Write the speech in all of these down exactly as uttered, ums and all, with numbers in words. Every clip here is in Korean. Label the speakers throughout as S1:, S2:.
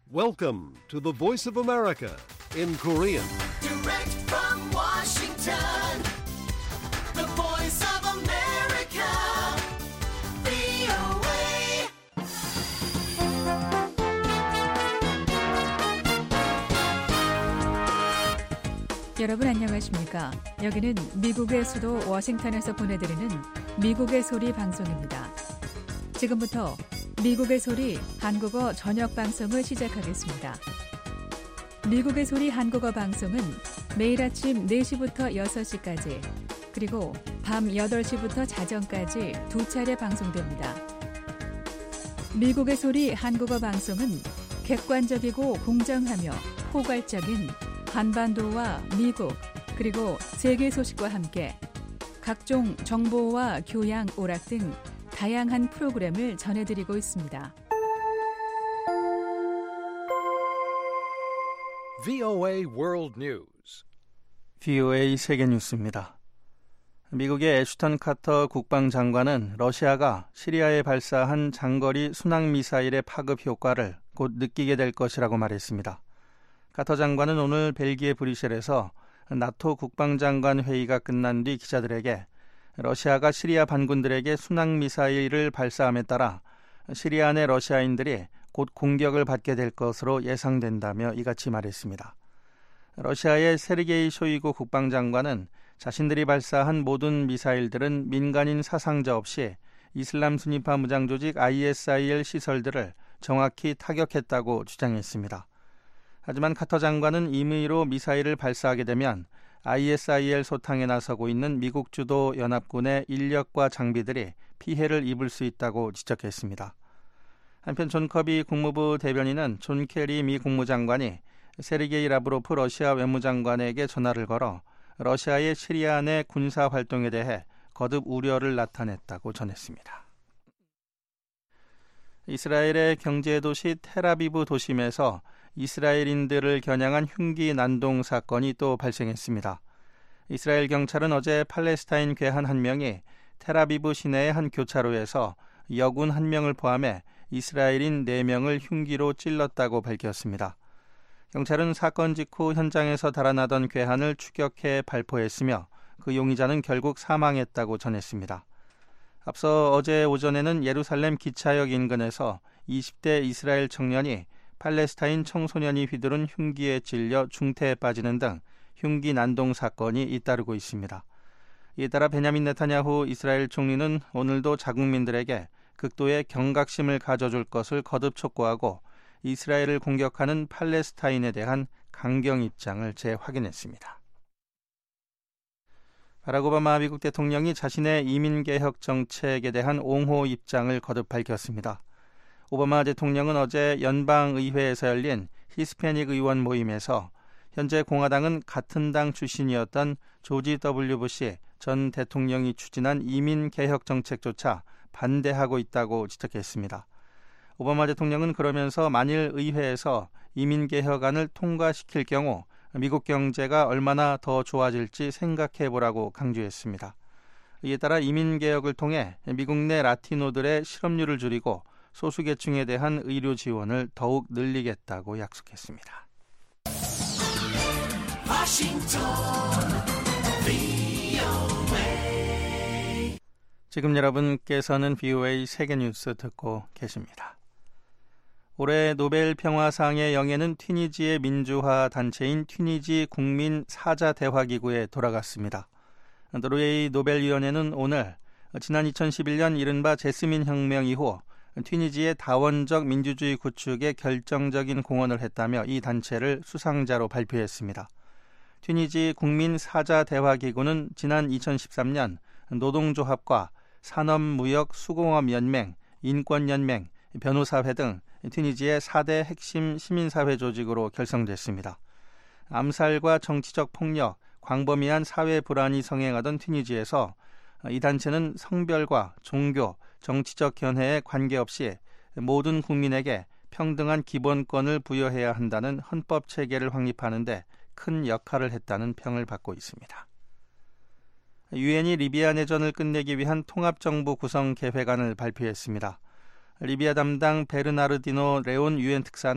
S1: Welcome to the Voice of America in Korean.
S2: Direct from Washington, the Voice of America, 브이오에이.
S3: 여러분 안녕하십니까? 여기는 미국의 수도 워싱턴에서 보내드리는 미국의 소리 방송입니다. 지금부터 미국의 소리 한국어 저녁 방송을 시작하겠습니다. 미국의 소리 한국어 방송은 매일 아침 네 시부터 여섯 시까지 그리고 밤 여덟 시부터 자정까지 두 차례 방송됩니다. 미국의 소리 한국어 방송은 객관적이고 공정하며 포괄적인 한반도와 미국 그리고 세계 소식과 함께 각종 정보와 교양, 오락 등 다양한 프로그램을 전해드리고 있습니다.
S1: 브이오에이 World News.
S4: 브이오에이 세계 뉴스입니다. 미국의 애슈턴 카터 국방장관은 러시아가 시리아에 발사한 장거리 순항미사일의 파급 효과를 곧 느끼게 될 것이라고 말했습니다. 카터 장관은 오늘 벨기에 브뤼셀에서 나토 국방장관 회의가 끝난 뒤 기자들에게 러시아가 시리아 반군들에게 순항미사일을 발사함에 따라 시리아 내 러시아인들이 곧 공격을 받게 될 것으로 예상된다며 이같이 말했습니다. 러시아의 세르게이 쇼이구 국방장관은 자신들이 발사한 모든 미사일들은 민간인 사상자 없이 이슬람 순위파 무장조직 아이에스아이엘 시설들을 정확히 타격했다고 주장했습니다. 하지만 카터 장관은 임의로 미사일을 발사하게 되면 아이에스아이엘 소탕에 나서고 있는 미국 주도 연합군의 인력과 장비들이 피해를 입을 수 있다고 지적했습니다. 한편 존 커비 국무부 대변인은 존 케리 미 국무장관이 세르게이 라브로프 러시아 외무장관에게 전화를 걸어 러시아의 시리아 내 군사 활동에 대해 거듭 우려를 나타냈다고 전했습니다. 이스라엘의 경제 도시 텔아비브 도심에서 이스라엘인들을 겨냥한 흉기 난동 사건이 또 발생했습니다. 이스라엘 경찰은 어제 팔레스타인 괴한 한 명이 텔아비브 시내의 한 교차로에서 여군 한 명을 포함해 이스라엘인 네 명을 흉기로 찔렀다고 밝혔습니다. 경찰은 사건 직후 현장에서 달아나던 괴한을 추격해 발포했으며 그 용의자는 결국 사망했다고 전했습니다. 앞서 어제 오전에는 예루살렘 기차역 인근에서 이십 대 이스라엘 청년이 팔레스타인 청소년이 휘두른 흉기에 찔려 중태에 빠지는 등 흉기 난동 사건이 잇따르고 있습니다. 이에 따라 베냐민 네타냐후 이스라엘 총리는 오늘도 자국민들에게 극도의 경각심을 가져줄 것을 거듭 촉구하고 이스라엘을 공격하는 팔레스타인에 대한 강경 입장을 재확인했습니다. 바락 오바마 미국 대통령이 자신의 이민개혁 정책에 대한 옹호 입장을 거듭 밝혔습니다. 오바마 대통령은 어제 연방의회에서 열린 히스패닉 의원 모임에서 현재 공화당은 같은 당 출신이었던 조지 더블유 부시 전 대통령이 추진한 이민개혁 정책조차 반대하고 있다고 지적했습니다. 오바마 대통령은 그러면서 만일 의회에서 이민개혁안을 통과시킬 경우 미국 경제가 얼마나 더 좋아질지 생각해보라고 강조했습니다. 이에 따라 이민개혁을 통해 미국 내 라티노들의 실업률을 줄이고 소수계층에 대한 의료 지원을 더욱 늘리겠다고 약속했습니다.
S2: 워싱턴, 브이오에이.
S4: 지금 여러분께서는 브이오에이 세계뉴스 듣고 계십니다. 올해 노벨 평화상의 영예는 튀니지의 민주화 단체인 튀니지 국민 사자대화기구에 돌아갔습니다. 노르웨이 노벨위원회는 오늘 지난 이천십일 년 이른바 제스민 혁명 이후 튀니지의 다원적 민주주의 구축에 결정적인 공헌을 했다며 이 단체를 수상자로 발표했습니다. 튀니지 국민사자대화기구는 지난 이천십삼 년 노동조합과 산업무역수공업연맹, 인권연맹, 변호사회 등 튀니지의 사 대 핵심 시민사회 조직으로 결성됐습니다. 암살과 정치적 폭력, 광범위한 사회 불안이 성행하던 튀니지에서 이 단체는 성별과 종교, 정치적 견해에 관계없이 모든 국민에게 평등한 기본권을 부여해야 한다는 헌법 체계를 확립하는 데 큰 역할을 했다는 평을 받고 있습니다. 유엔이 리비아 내전을 끝내기 위한 통합정부 구성 계획안을 발표했습니다. 리비아 담당 베르나르디노 레온 유엔 특사는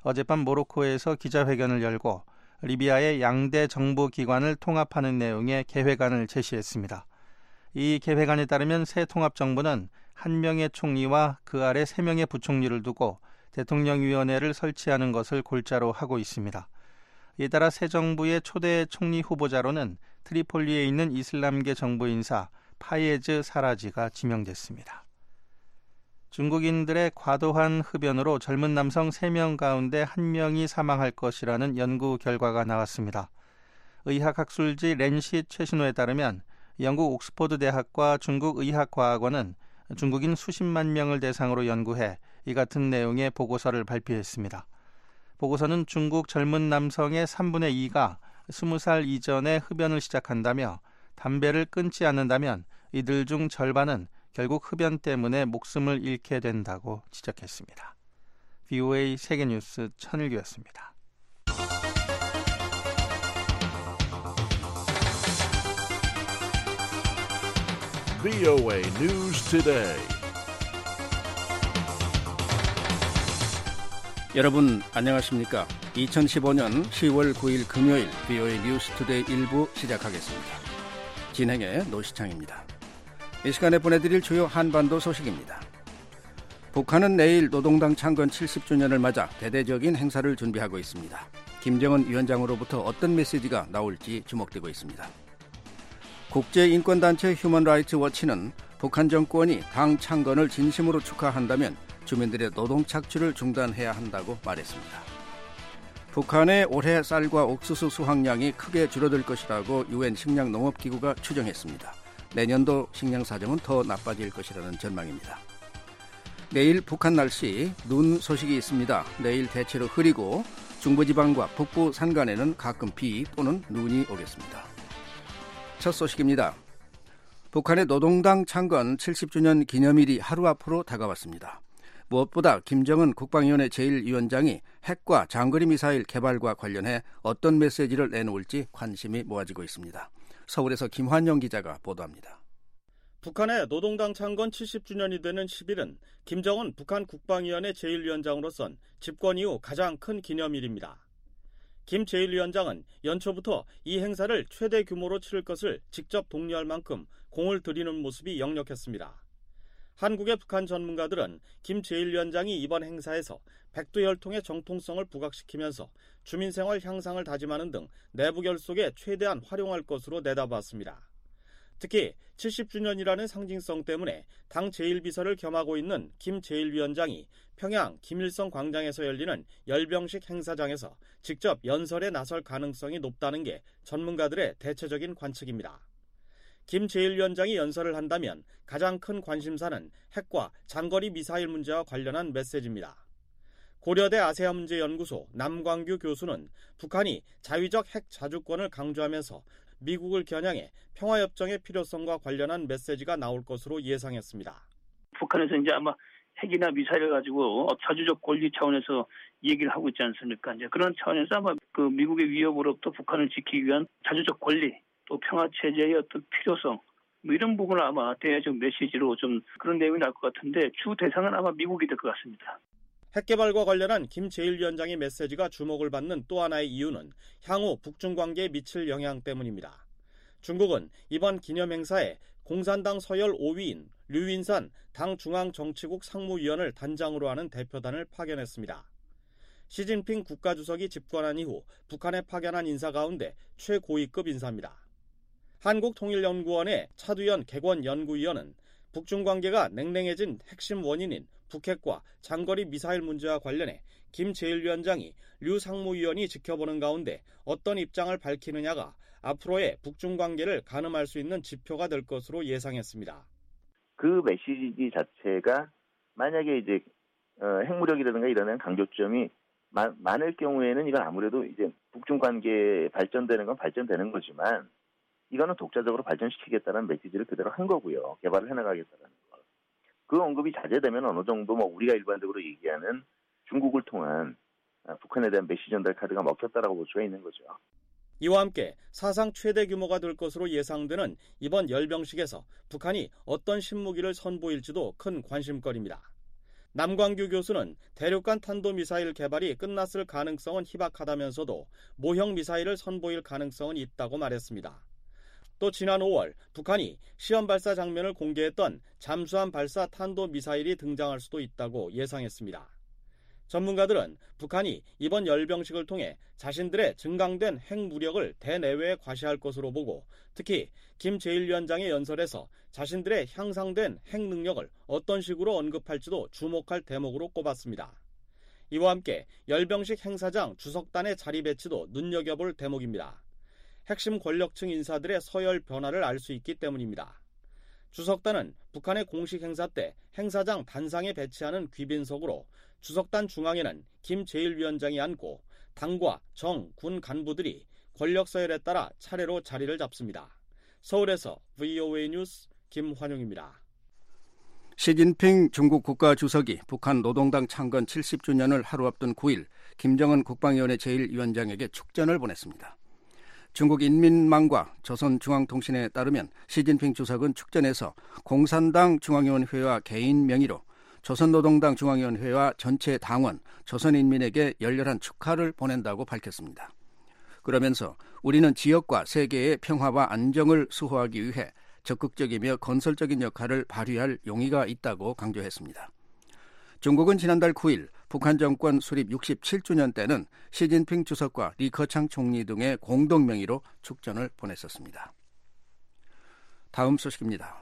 S4: 어젯밤 모로코에서 기자회견을 열고 리비아의 양대 정부기관을 통합하는 내용의 계획안을 제시했습니다. 이 계획안에 따르면 새 통합정부는 한 명의 총리와 그 아래 세 명의 부총리를 두고 대통령위원회를 설치하는 것을 골자로 하고 있습니다. 이에 따라 새 정부의 초대 총리 후보자로는 트리폴리에 있는 이슬람계 정부 인사 파예즈 사라지가 지명됐습니다. 중국인들의 과도한 흡연으로 젊은 남성 세 명 가운데 한 명이 사망할 것이라는 연구 결과가 나왔습니다. 의학학술지 렌싯 최신호에 따르면 영국 옥스퍼드 대학과 중국 의학과학원은 중국인 수십만 명을 대상으로 연구해 이 같은 내용의 보고서를 발표했습니다. 보고서는 중국 젊은 남성의 삼분의 이가 스무 살 이전에 흡연을 시작한다며 담배를 끊지 않는다면 이들 중 절반은 결국 흡연 때문에 목숨을 잃게 된다고 지적했습니다. 브이오에이 세계뉴스 천일규였습니다.
S1: 브이오에이 News Today.
S5: 여러분 안녕하십니까? 이천십오년 시월 구일 금요일 브이오에이 뉴스 투데이 일부 시작하겠습니다. 진행의 노시창입니다. 이 시간에 보내드릴 주요 한반도 소식입니다. 북한은 내일 노동당 창건 칠십 주년을 맞아 대대적인 행사를 준비하고 있습니다. 김정은 위원장으로부터 어떤 메시지가 나올지 주목되고 있습니다. 국제인권단체 휴먼라이츠 워치는 북한 정권이 당 창건을 진심으로 축하한다면 주민들의 노동 착취를 중단해야 한다고 말했습니다. 북한의 올해 쌀과 옥수수 수확량이 크게 줄어들 것이라고 유엔 식량농업기구가 추정했습니다. 내년도 식량 사정은 더 나빠질 것이라는 전망입니다. 내일 북한 날씨, 눈 소식이 있습니다. 내일 대체로 흐리고 중부지방과 북부 산간에는 가끔 비 또는 눈이 오겠습니다. 첫 소식입니다. 북한의 노동당 창건 칠십 주년 기념일이 하루 앞으로 다가왔습니다. 무엇보다 김정은 국방위원회 제일 위원장이 핵과 장거리 미사일 개발과 관련해 어떤 메시지를 내놓을지 관심이 모아지고 있습니다. 서울에서 김환영 기자가 보도합니다.
S6: 북한의 노동당 창건 칠십 주년이 되는 십일은 김정은 북한 국방위원회 제일 위원장으로선 집권 이후 가장 큰 기념일입니다. 김 제일 위원장은 연초부터 이 행사를 최대 규모로 치를 것을 직접 독려할 만큼 공을 들이는 모습이 역력했습니다. 한국의 북한 전문가들은 김 제일 위원장이 이번 행사에서 백두혈통의 정통성을 부각시키면서 주민생활 향상을 다짐하는 등 내부 결속에 최대한 활용할 것으로 내다봤습니다. 특히 칠십 주년이라는 상징성 때문에 당 제일 비서를 겸하고 있는 김 제일 위원장이 평양 김일성 광장에서 열리는 열병식 행사장에서 직접 연설에 나설 가능성이 높다는 게 전문가들의 대체적인 관측입니다. 김 제일 위원장이 연설을 한다면 가장 큰 관심사는 핵과 장거리 미사일 문제와 관련한 메시지입니다. 고려대 아세아문제연구소 남광규 교수는 북한이 자위적 핵 자주권을 강조하면서 미국을 겨냥해 평화협정의 필요성과 관련한 메시지가 나올 것으로 예상했습니다.
S7: 북한에서 이제 아마 핵이나 미사일을 가지고 자주적 권리 차원에서 얘기를 하고 있지 않습니까? 이제 그런 차원에서 아마 그 미국의 위협으로부터 북한을 지키기 위한 자주적 권리, 또 평화체제의 어떤 필요성, 뭐 이런 부분을 아마 대외적 메시지로 좀 그런 내용이 나올 것 같은데 주 대상은 아마 미국이 될 것 같습니다.
S6: 핵개발과 관련한 김 제일 위원장의 메시지가 주목을 받는 또 하나의 이유는 향후 북중 관계에 미칠 영향 때문입니다. 중국은 이번 기념행사에 공산당 서열 오 위인 류윈산 당 중앙정치국 상무위원을 단장으로 하는 대표단을 파견했습니다. 시진핑 국가주석이 집권한 이후 북한에 파견한 인사 가운데 최고위급 인사입니다. 한국통일연구원의 차두연 객원연구위원은 북중 관계가 냉랭해진 핵심 원인인 북핵과 장거리 미사일 문제와 관련해 김 제일 위원장이 류 상무위원이 지켜보는 가운데 어떤 입장을 밝히느냐가 앞으로의 북중 관계를 가늠할 수 있는 지표가 될 것으로 예상했습니다.
S8: 그 메시지 자체가 만약에 이제 어, 핵무력이라든가 이런 강조점이 마, 많을 경우에는 이건 아무래도 이제 북중 관계 발전되는 건 발전되는 거지만 이거는 독자적으로 발전시키겠다는 메시지를 그대로 한 거고요. 개발을 해나가겠다는 거. 그 언급이 자제되면 어느 정도 뭐 우리가 일반적으로 얘기하는 중국을 통한 북한에 대한 메시지 전달 카드가 먹혔다라고 볼 수가 있는 거죠.
S6: 이와 함께 사상 최대 규모가 될 것으로 예상되는 이번 열병식에서 북한이 어떤 신무기를 선보일지도 큰 관심거리입니다. 남광규 교수는 대륙간 탄도미사일 개발이 끝났을 가능성은 희박하다면서도 모형 미사일을 선보일 가능성은 있다고 말했습니다. 또 지난 오월 북한이 시험 발사 장면을 공개했던 잠수함 발사 탄도미사일이 등장할 수도 있다고 예상했습니다. 전문가들은 북한이 이번 열병식을 통해 자신들의 증강된 핵무력을 대내외에 과시할 것으로 보고 특히 김 제일 위원장의 연설에서 자신들의 향상된 핵능력을 어떤 식으로 언급할지도 주목할 대목으로 꼽았습니다. 이와 함께 열병식 행사장 주석단의 자리 배치도 눈여겨볼 대목입니다. 핵심 권력층 인사들의 서열 변화를 알 수 있기 때문입니다. 주석단은 북한의 공식 행사 때 행사장 단상에 배치하는 귀빈석으로 주석단 중앙에는 김 제일 위원장이 앉고 당과 정, 군 간부들이 권력 서열에 따라 차례로 자리를 잡습니다. 서울에서 브이오에이 뉴스 김환용입니다.
S5: 시진핑 중국 국가주석이 북한 노동당 창건 칠십 주년을 하루 앞둔 구일 김정은 국방위원회 제일 위원장에게 축전을 보냈습니다. 중국 인민망과 조선중앙통신에 따르면 시진핑 주석은 축전에서 공산당 중앙위원회와 개인 명의로 조선노동당 중앙위원회와 전체 당원, 조선인민에게 열렬한 축하를 보낸다고 밝혔습니다. 그러면서 우리는 지역과 세계의 평화와 안정을 수호하기 위해 적극적이며 건설적인 역할을 발휘할 용의가 있다고 강조했습니다. 중국은 지난달 구일 북한 정권 수립 육십칠 주년 때는 시진핑 주석과 리커창 총리 등의 공동 명의로 축전을 보냈었습니다. 다음 소식입니다.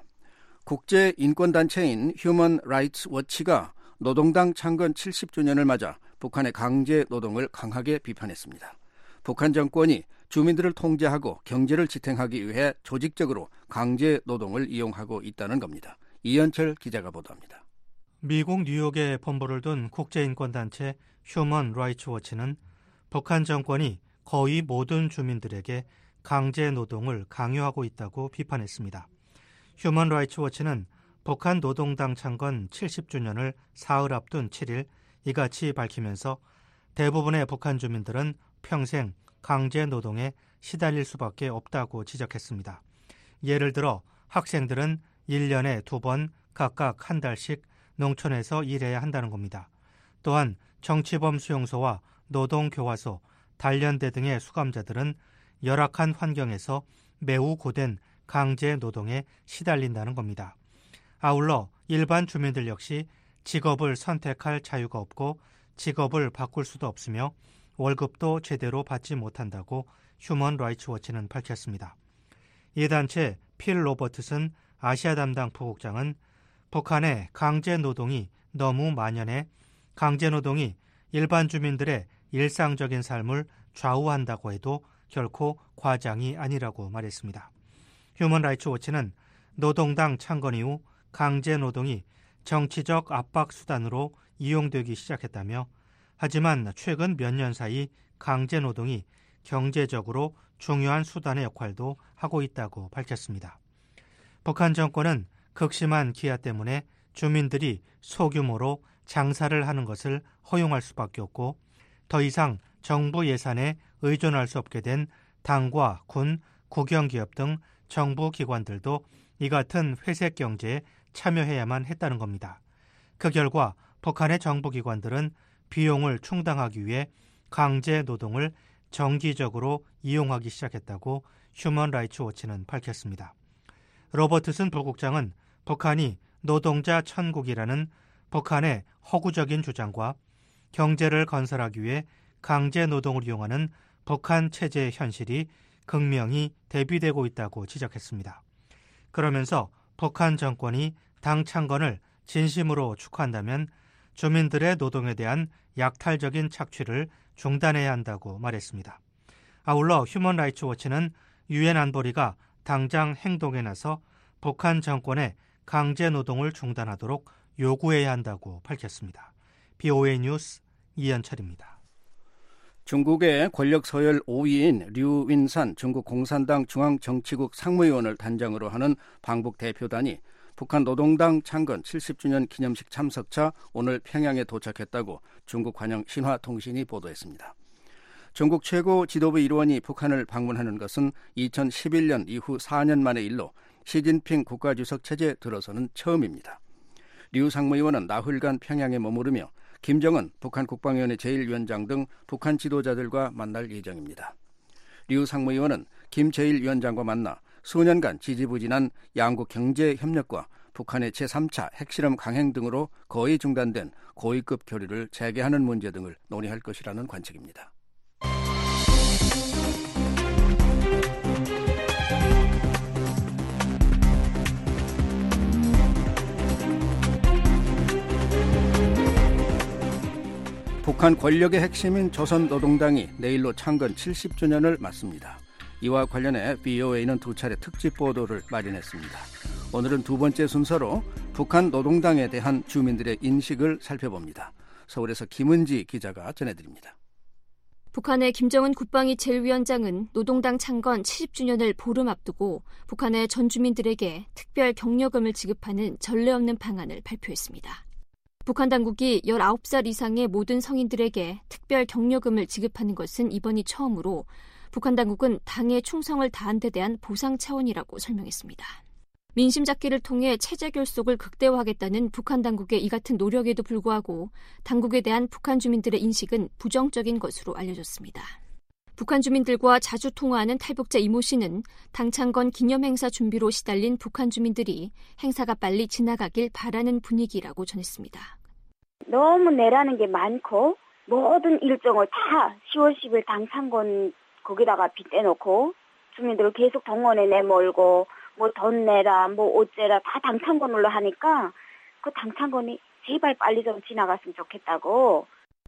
S5: 국제인권단체인 휴먼 라이츠 워치가 노동당 창건 칠십 주년을 맞아 북한의 강제 노동을 강하게 비판했습니다. 북한 정권이 주민들을 통제하고 경제를 지탱하기 위해 조직적으로 강제 노동을 이용하고 있다는 겁니다. 이현철 기자가 보도합니다.
S9: 미국 뉴욕에 본부를 둔 국제인권단체 휴먼 라이츠 워치는 북한 정권이 거의 모든 주민들에게 강제 노동을 강요하고 있다고 비판했습니다. 휴먼 라이츠 워치는 북한 노동당 창건 칠십 주년을 사흘 앞둔 칠일 이같이 밝히면서 대부분의 북한 주민들은 평생 강제 노동에 시달릴 수밖에 없다고 지적했습니다. 예를 들어 학생들은 일 년에 두 번 각각 한 달씩 농촌에서 일해야 한다는 겁니다. 또한 정치범 수용소와 노동교화소, 단련대 등의 수감자들은 열악한 환경에서 매우 고된 강제 노동에 시달린다는 겁니다. 아울러 일반 주민들 역시 직업을 선택할 자유가 없고 직업을 바꿀 수도 없으며 월급도 제대로 받지 못한다고 휴먼 라이츠 워치는 밝혔습니다. 이 단체 필 로버트슨 아시아 담당 부국장은 북한의 강제 노동이 너무 만연해 강제 노동이 일반 주민들의 일상적인 삶을 좌우한다고 해도 결코 과장이 아니라고 말했습니다. 휴먼 라이츠 워치는 노동당 창건 이후 강제 노동이 정치적 압박 수단으로 이용되기 시작했다며 하지만 최근 몇 년 사이 강제 노동이 경제적으로 중요한 수단의 역할도 하고 있다고 밝혔습니다. 북한 정권은 극심한 기아 때문에 주민들이 소규모로 장사를 하는 것을 허용할 수밖에 없고 더 이상 정부 예산에 의존할 수 없게 된 당과 군, 국영기업 등 정부 기관들도 이 같은 회색 경제에 참여해야만 했다는 겁니다. 그 결과 북한의 정부 기관들은 비용을 충당하기 위해 강제 노동을 정기적으로 이용하기 시작했다고 휴먼 라이츠 워치는 밝혔습니다. 로버트슨 부국장은 북한이 노동자 천국이라는 북한의 허구적인 주장과 경제를 건설하기 위해 강제 노동을 이용하는 북한 체제의 현실이 극명히 대비되고 있다고 지적했습니다. 그러면서 북한 정권이 당 창건을 진심으로 축하한다면 주민들의 노동에 대한 약탈적인 착취를 중단해야 한다고 말했습니다. 아울러 휴먼 라이츠 워치는 유엔 안보리가 당장 행동에 나서 북한 정권의 강제 노동을 중단하도록 요구해야 한다고 밝혔습니다. 비오에이 뉴스 이현철입니다.
S5: 중국의 권력 서열 오 위인 류윈산 중국 공산당 중앙정치국 상무위원을 단장으로 하는 방북 대표단이 북한 노동당 창건 칠십 주년 기념식 참석차 오늘 평양에 도착했다고 중국 관영 신화통신이 보도했습니다. 중국 최고 지도부 일원이 북한을 방문하는 것은 이천십일 년 이후 사 년 만의 일로 시진핑 국가주석 체제 들어서는 처음입니다. 류 상무위원은 나흘간 평양에 머무르며 김정은 북한 국방위원회 제일 위원장 등 북한 지도자들과 만날 예정입니다. 류 상무위원은 김 제일 위원장과 만나 수년간 지지부진한 양국 경제 협력과 북한의 제삼 차 핵실험 강행 등으로 거의 중단된 고위급 교류를 재개하는 문제 등을 논의할 것이라는 관측입니다. 북한 권력의 핵심인 조선노동당이 내일로 창건 칠십 주년을 맞습니다. 이와 관련해 브이오에이는 두 차례 특집 보도를 마련했습니다. 오늘은 두 번째 순서로 북한 노동당에 대한 주민들의 인식을 살펴봅니다. 서울에서 김은지 기자가 전해드립니다.
S10: 북한의 김정은 국방위 제일 위원장은 노동당 창건 칠십 주년을 보름 앞두고 북한의 전 주민들에게 특별 격려금을 지급하는 전례 없는 방안을 발표했습니다. 북한 당국이 열아홉 살 이상의 모든 성인들에게 특별 격려금을 지급하는 것은 이번이 처음으로 북한 당국은 당의 충성을 다한 데 대한 보상 차원이라고 설명했습니다. 민심 잡기를 통해 체제 결속을 극대화하겠다는 북한 당국의 이 같은 노력에도 불구하고 당국에 대한 북한 주민들의 인식은 부정적인 것으로 알려졌습니다. 북한 주민들과 자주 통화하는 탈북자 이모 씨는 당 창건 기념행사 준비로 시달린 북한 주민들이 행사가 빨리 지나가길 바라는 분위기라고 전했습니다.
S11: 너무 내라는 게 많고 모든 일정을 다 시월 십일 당 창건 거기다가 빗대놓고 주민들을 계속 동원에 내몰고 뭐 돈 내라 뭐 어째라 다 당 창건으로 하니까 그 당 창건이 제발 빨리 좀 지나갔으면 좋겠다고.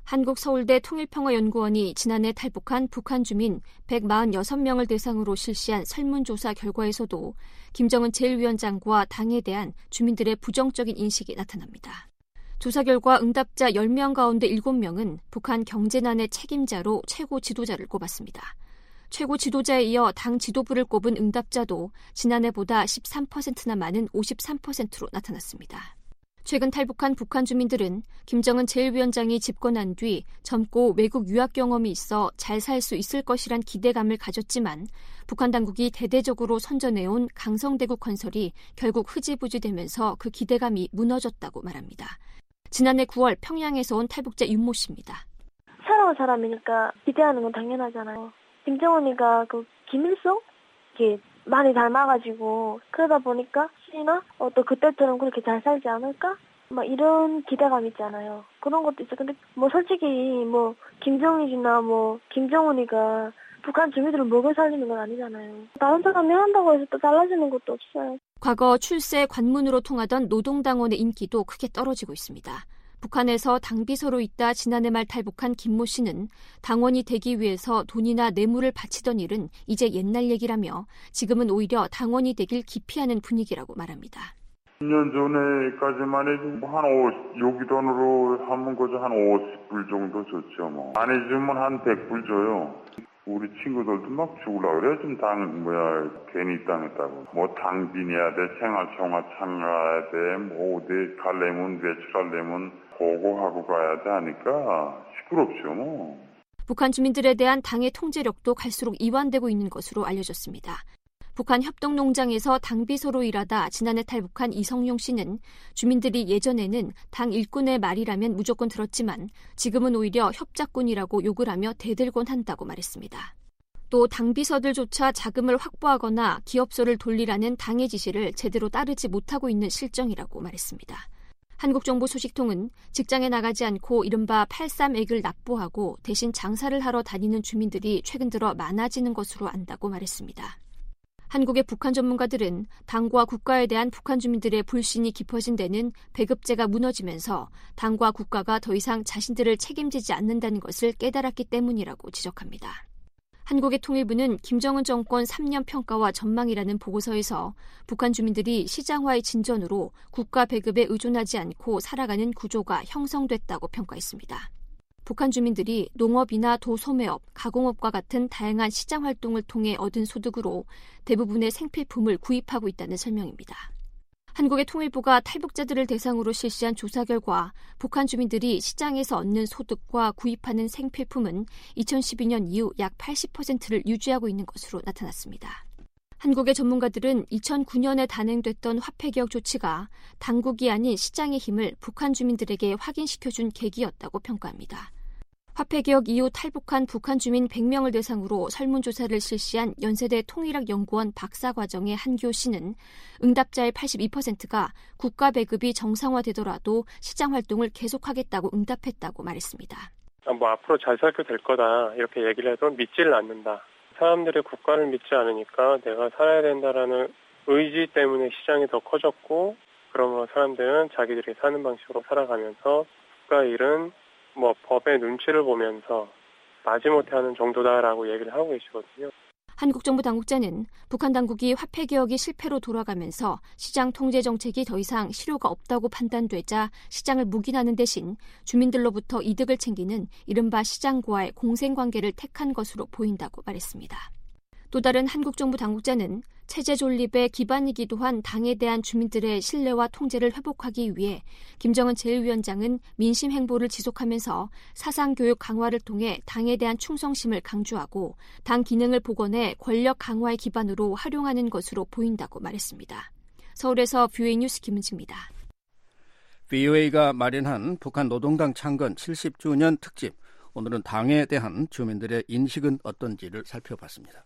S10: 한국서울대 통일평화연구원이 지난해 탈북한 북한 주민 백사십육 명을 대상으로 실시한 설문조사 결과에서도 김정은 제일 위원장과 당에 대한 주민들의 부정적인 인식이 나타납니다. 조사 결과 응답자 열 명 가운데 일곱 명은 북한 경제난의 책임자로 최고 지도자를 꼽았습니다. 최고 지도자에 이어 당 지도부를 꼽은 응답자도 지난해보다 십삼 퍼센트나 많은 오십삼 퍼센트로 나타났습니다. 최근 탈북한 북한 주민들은 김정은 제일 위원장이 집권한 뒤 젊고 외국 유학 경험이 있어 잘 살 수 있을 것이란 기대감을 가졌지만 북한 당국이 대대적으로 선전해온 강성대국 건설이 결국 흐지부지되면서 그 기대감이 무너졌다고 말합니다. 지난해 구월 평양에서 온 탈북자 윤모 씨입니다.
S12: 살아온 사람이니까 기대하는 건 당연하잖아요. 김정은이가 그 김일성? 이게 많이 닮아가지고 그러다 보니까 씨나 어, 또 그때처럼 그렇게 잘 살지 않을까? 막 이런 기대감 있잖아요. 그런 것도 있어. 근데 뭐 솔직히 뭐 김정일이나 뭐 김정은이가 북한 주민들을 먹여 살리는 건 아니잖아요. 다른 사람이 한다고 해서 또 달라지는 것도 없어요.
S10: 과거 출세 관문으로 통하던 노동당원의 인기도 크게 떨어지고 있습니다. 북한에서 당비서로 있다 지난해 말 탈북한 김모 씨는 당원이 되기 위해서 돈이나 뇌물을 바치던 일은 이제 옛날 얘기라며 지금은 오히려 당원이 되길 기피하는 분위기라고 말합니다.
S13: 십 년 전에까지만 해도 한 여기 돈으로 하면 거저 한 오십 불 정도 줬죠. 뭐. 안 해주면 한 백 불 줘요. 우리 친구들도 막 죽으려고 그래. 좀 당, 뭐야, 괜히 당했다고. 뭐 당비 내야 돼, 생활청화 참가해야 돼, 뭐 어디 갈래면, 외출할래면 보고하고 가야 돼 하니까 시끄럽죠, 뭐.
S10: 북한 주민들에 대한 당의 통제력도 갈수록 이완되고 있는 것으로 알려졌습니다. 북한 협동농장에서 당비서로 일하다 지난해 탈북한 이성용 씨는 주민들이 예전에는 당 일꾼의 말이라면 무조건 들었지만 지금은 오히려 협작꾼이라고 욕을 하며 대들곤 한다고 말했습니다. 또 당비서들조차 자금을 확보하거나 기업소를 돌리라는 당의 지시를 제대로 따르지 못하고 있는 실정이라고 말했습니다. 한국정보소식통은 직장에 나가지 않고 이른바 팔삼액을 납부하고 대신 장사를 하러 다니는 주민들이 최근 들어 많아지는 것으로 안다고 말했습니다. 한국의 북한 전문가들은 당과 국가에 대한 북한 주민들의 불신이 깊어진 데는 배급제가 무너지면서 당과 국가가 더 이상 자신들을 책임지지 않는다는 것을 깨달았기 때문이라고 지적합니다. 한국의 통일부는 김정은 정권 삼 년 평가와 전망이라는 보고서에서 북한 주민들이 시장화의 진전으로 국가 배급에 의존하지 않고 살아가는 구조가 형성됐다고 평가했습니다. 북한 주민들이 농업이나 도소매업, 가공업과 같은 다양한 시장 활동을 통해 얻은 소득으로 대부분의 생필품을 구입하고 있다는 설명입니다. 한국의 통일부가 탈북자들을 대상으로 실시한 조사 결과 북한 주민들이 시장에서 얻는 소득과 구입하는 생필품은 이천십이 년 이후 약 팔십 퍼센트를 유지하고 있는 것으로 나타났습니다. 한국의 전문가들은 이천구 년에 단행됐던 화폐개혁 조치가 당국이 아닌 시장의 힘을 북한 주민들에게 확인시켜준 계기였다고 평가합니다. 화폐개혁 이후 탈북한 북한 주민 백 명을 대상으로 설문조사를 실시한 연세대 통일학연구원 박사과정의 한교 씨는 응답자의 팔십이 퍼센트가 국가 배급이 정상화되더라도 시장활동을 계속하겠다고 응답했다고 말했습니다.
S14: 뭐 앞으로 잘 살게 될 거다 이렇게 얘기를 해도 믿지를 않는다. 사람들이 국가를 믿지 않으니까 내가 살아야 된다라는 의지 때문에 시장이 더 커졌고, 그러면 사람들은 자기들이 사는 방식으로 살아가면서 국가 일은 뭐 법의 눈치를 보면서 마지못해 하는 정도다라고 얘기를 하고 계시거든요.
S10: 한국 정부 당국자는 북한 당국이 화폐개혁이 실패로 돌아가면서 시장 통제 정책이 더 이상 실효가 없다고 판단되자 시장을 묵인하는 대신 주민들로부터 이득을 챙기는 이른바 시장과의 공생관계를 택한 것으로 보인다고 말했습니다. 또 다른 한국 정부 당국자는 체제 존립의 기반이기도 한 당에 대한 주민들의 신뢰와 통제를 회복하기 위해 김정은 제일 위원장은 민심 행보를 지속하면서 사상교육 강화를 통해 당에 대한 충성심을 강조하고 당 기능을 복원해 권력 강화의 기반으로 활용하는 것으로 보인다고 말했습니다. 서울에서 뷰에이 뉴스 김은지입니다.
S5: 브이오에이가 마련한 북한 노동당 창건 칠십 주년 특집. 오늘은 당에 대한 주민들의 인식은 어떤지를 살펴봤습니다.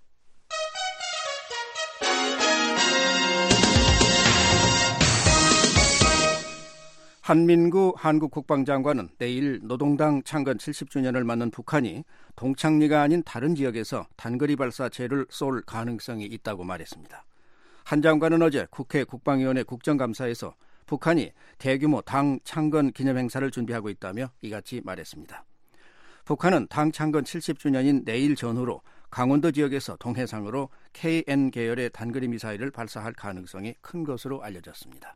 S5: 한민구 한국 국방장관은 내일 노동당 창건 칠십 주년을 맞는 북한이 동창리가 아닌 다른 지역에서 단거리 발사체를 쏠 가능성이 있다고 말했습니다. 한 장관은 어제 국회 국방위원회 국정감사에서 북한이 대규모 당 창건 기념행사를 준비하고 있다며 이같이 말했습니다. 북한은 당 창건 칠십 주년인 내일 전후로 강원도 지역에서 동해상으로 케이엔 계열의 단거리 미사일을 발사할 가능성이 큰 것으로 알려졌습니다.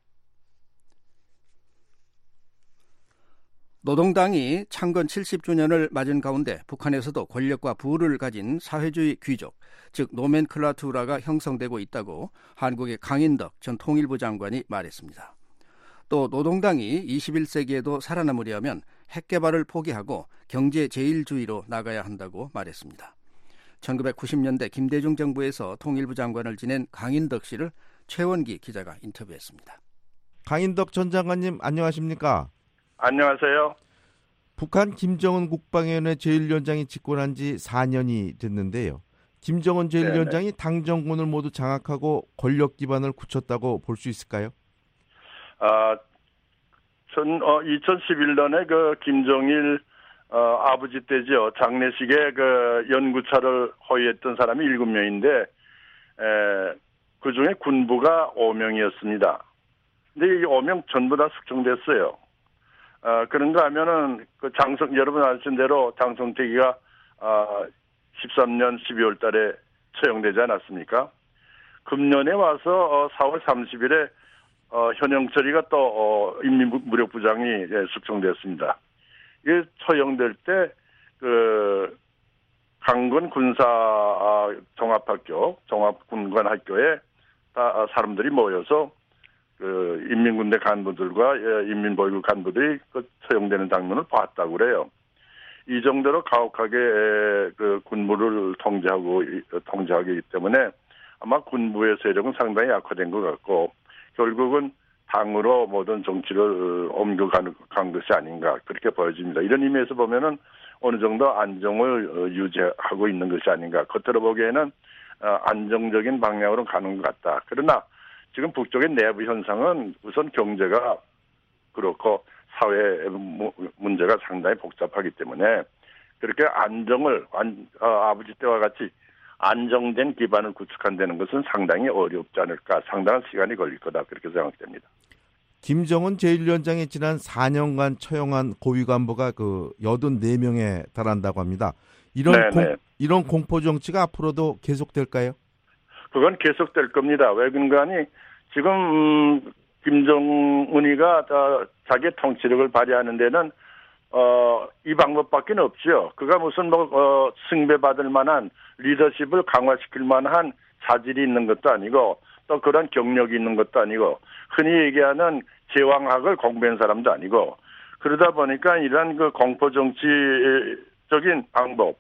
S5: 노동당이 창건 칠십 주년을 맞은 가운데 북한에서도 권력과 부를 가진 사회주의 귀족, 즉 노멘클라투라가 형성되고 있다고 한국의 강인덕 전 통일부 장관이 말했습니다. 또 노동당이 이십일 세기에도 살아남으려면 핵개발을 포기하고 경제 제일주의로 나가야 한다고 말했습니다. 천구백구십 년대 김대중 정부에서 통일부 장관을 지낸 강인덕 씨를 최원기 기자가 인터뷰했습니다.
S15: 강인덕 전 장관님 안녕하십니까?
S16: 안녕하세요.
S15: 북한 김정은 국방위원회 제일 위원장이 집권한 지 사 년이 됐는데요. 김정은 제일 위원장이 당 정권을 모두 장악하고 권력 기반을 굳혔다고 볼 수 있을까요?
S16: 아, 전, 어, 이천십일 년에 그 김정일 어, 아버지 때죠. 장례식에 그 연구차를 호위했던 사람이 일곱 명인데 에, 그 중에 군부가 오 명이었습니다. 근데 이 오 명 전부 다 숙청됐어요. 어, 그런가 하면은 그 장성 여러분 아시는 대로 장성택이가 어, 십삼 년 십이월 달에 처형되지 않았습니까? 금년에 와서 어, 사월 삼십일에 어, 현영철이가 또 어, 인민무력부장이 예, 숙청됐습니다. 이게 처형될 때 그 강군 군사 종합학교, 종합군관학교에 다 사람들이 모여서 그 인민군대 간부들과 인민보위부 간부들이 그 처형되는 장면을 봤다고 그래요. 이 정도로 가혹하게 그 군부를 통제하고 통제하기 때문에 아마 군부의 세력은 상당히 약화된 것 같고 결국은 당으로 모든 정치를 옮겨가는 간 것이 아닌가 그렇게 보여집니다. 이런 의미에서 보면은 어느 정도 안정을 유지하고 있는 것이 아닌가. 겉으로 보기에는 안정적인 방향으로 가는 것 같다. 그러나 지금 북쪽의 내부 현상은 우선 경제가 그렇고 사회 문제가 상당히 복잡하기 때문에 그렇게 안정을 어, 아버지 때와 같이 안정된 기반을 구축한다는 것은 상당히 어렵지 않을까. 상당한 시간이 걸릴 거다. 그렇게 생각됩니다.
S15: 김정은 제일 위원장이 지난 사 년간 처형한 고위 간부가 그 팔십사 명에 달한다고 합니다. 이런 공, 이런 공포 정치가 앞으로도 계속될까요? 그건 계속될 겁니다. 왜 그런가니 지금 음, 김정은이가 자기 통치력을 발휘하는 데는 어, 이 방법밖에 없죠. 그가 무슨 뭐 어, 숭배받을 만한 리더십을 강화시킬 만한 자질이 있는 것도 아니고 또 그런 경력이 있는 것도 아니고 흔히 얘기하는 제왕학을 공부한 사람도 아니고 그러다 보니까 이런 그 공포 정치적인 방법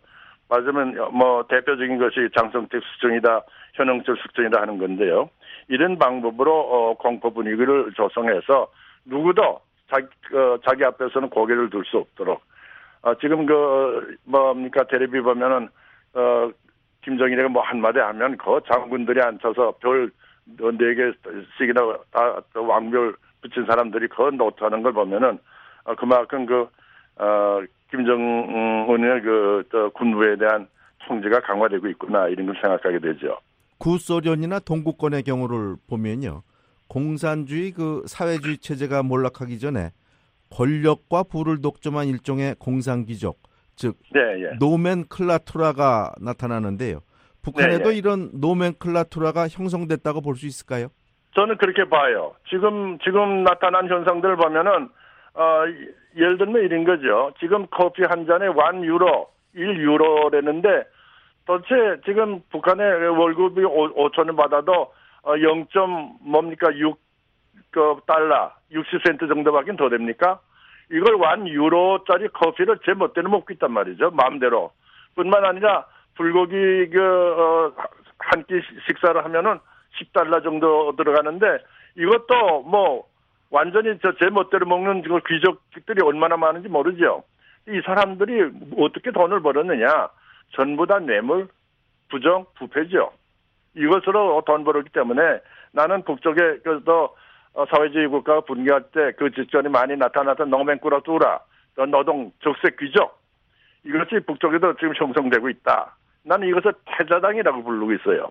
S16: 맞으면 뭐 대표적인 것이 장성택 수정이다, 현영철 수정이다 하는 건데요. 이런 방법으로 어, 공포 분위기를 조성해서 누구도 자기, 어, 자기 앞에서는 고개를 들 수 없도록 어, 지금 그 뭡니까 텔레비 보면은 어, 김정일이가 뭐 한마디 하면 그 장군들이 앉혀서 별 네 개씩이나 다 왕별 붙인 사람들이 그 노트하는 걸 보면은 어, 그만큼 그 어, 김정은의 그 군부에 대한 통제가 강화되고 있구나 이런 걸 생각하게 되죠.
S15: 구소련이나 동구권의 경우를 보면요, 공산주의 그 사회주의 체제가 몰락하기 전에 권력과 부를 독점한 일종의 공산귀족, 즉
S16: 네, 예.
S15: 노멘클라투라가 나타나는데요. 북한에도
S16: 네, 예.
S15: 이런 노멘클라투라가 형성됐다고 볼 수 있을까요?
S16: 저는 그렇게 봐요. 지금 지금 나타난 현상들을 보면은 어, 예를 들면 이런 거죠. 지금 커피 한 잔에 일 유로, 일 유로라는데 도대체 지금 북한의 월급이 오천 원 받아도 어, 영. 뭡니까 육 그 달러, 육십 센트 정도밖에 더 됩니까? 이걸 일 유로짜리 커피를 제 멋대로 먹고 있단 말이죠. 마음대로. 뿐만 아니라 불고기 그 어, 한 끼 식사를 하면은 십 달러 정도 들어가는데 이것도 뭐 완전히 저 제 멋대로 먹는 그 귀족들이 얼마나 많은지 모르죠. 이 사람들이 어떻게 돈을 벌었느냐? 전부 다 뇌물, 부정, 부패죠. 이것으로 돈 벌었기 때문에 나는 북쪽에 그또 사회주의 국가가 붕괴할 때 그 직전이 많이 나타났던 노멘클라투라, 노동 적색 귀족 이것이 북쪽에도 지금 형성되고 있다. 나는 이것을 패자당이라고 부르고 있어요.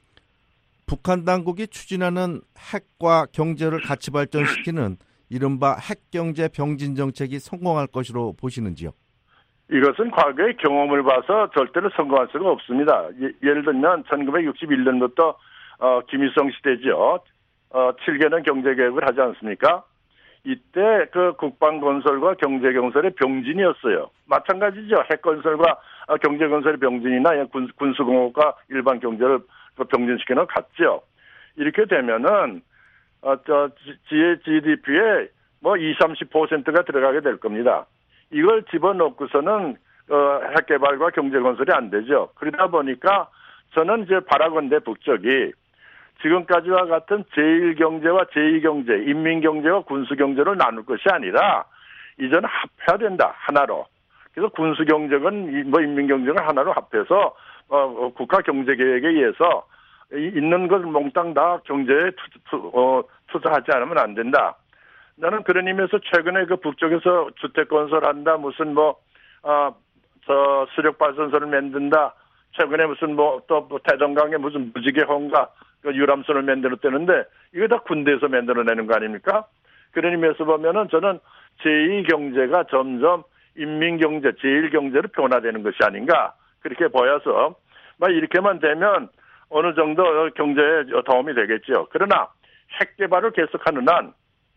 S15: 북한 당국이 추진하는 핵과 경제를 같이 발전시키는 이른바 핵경제 병진 정책이 성공할 것으로 보시는지요?
S16: 이것은 과거의 경험을 봐서 절대로 성공할 수가 없습니다. 예, 예를 들면 천구백육십일 년부터 어, 김일성 시대죠. 어, 칠 개년 경제개혁을 하지 않습니까? 이때 그 국방건설과 경제건설의 병진이었어요. 마찬가지죠. 핵건설과 경제건설의 병진이나 군, 군수공업과 일반 경제를 병진시키는 것 같죠. 이렇게 되면은 어, 저 지디피에 뭐 이십, 삼십 퍼센트가 들어가게 될 겁니다. 이걸 집어넣고서는 어, 핵개발과 경제건설이 안 되죠. 그러다 보니까 저는 이제 바라건대 북쪽이 지금까지와 같은 제일 경제와 제이 경제, 인민경제와 군수경제로 나눌 것이 아니라 이제는 합해야 된다. 하나로. 그래서 군수경제는 뭐 인민경제는 하나로 합해서 어, 국가 경제계획에 의해서 있는 것 몽땅 다 경제에 투, 투, 어, 투자하지 않으면 안 된다. 나는 그런 의미에서 최근에 그 북쪽에서 주택 건설한다, 무슨 뭐, 어, 저 수력발전소를 만든다, 최근에 무슨 뭐, 또 뭐 태정강에 무슨 무지개 홍가, 그 유람선을 만들었다는데, 이거 다 군대에서 만들어내는 거 아닙니까? 그런 의미에서 보면은 저는 제이 경제가 점점 인민경제, 제일 경제로 변화되는 것이 아닌가, 그렇게 보여서, 막 이렇게만 되면 어느 정도 경제에 도움이 되겠죠. 그러나 핵 개발을 계속하는 한,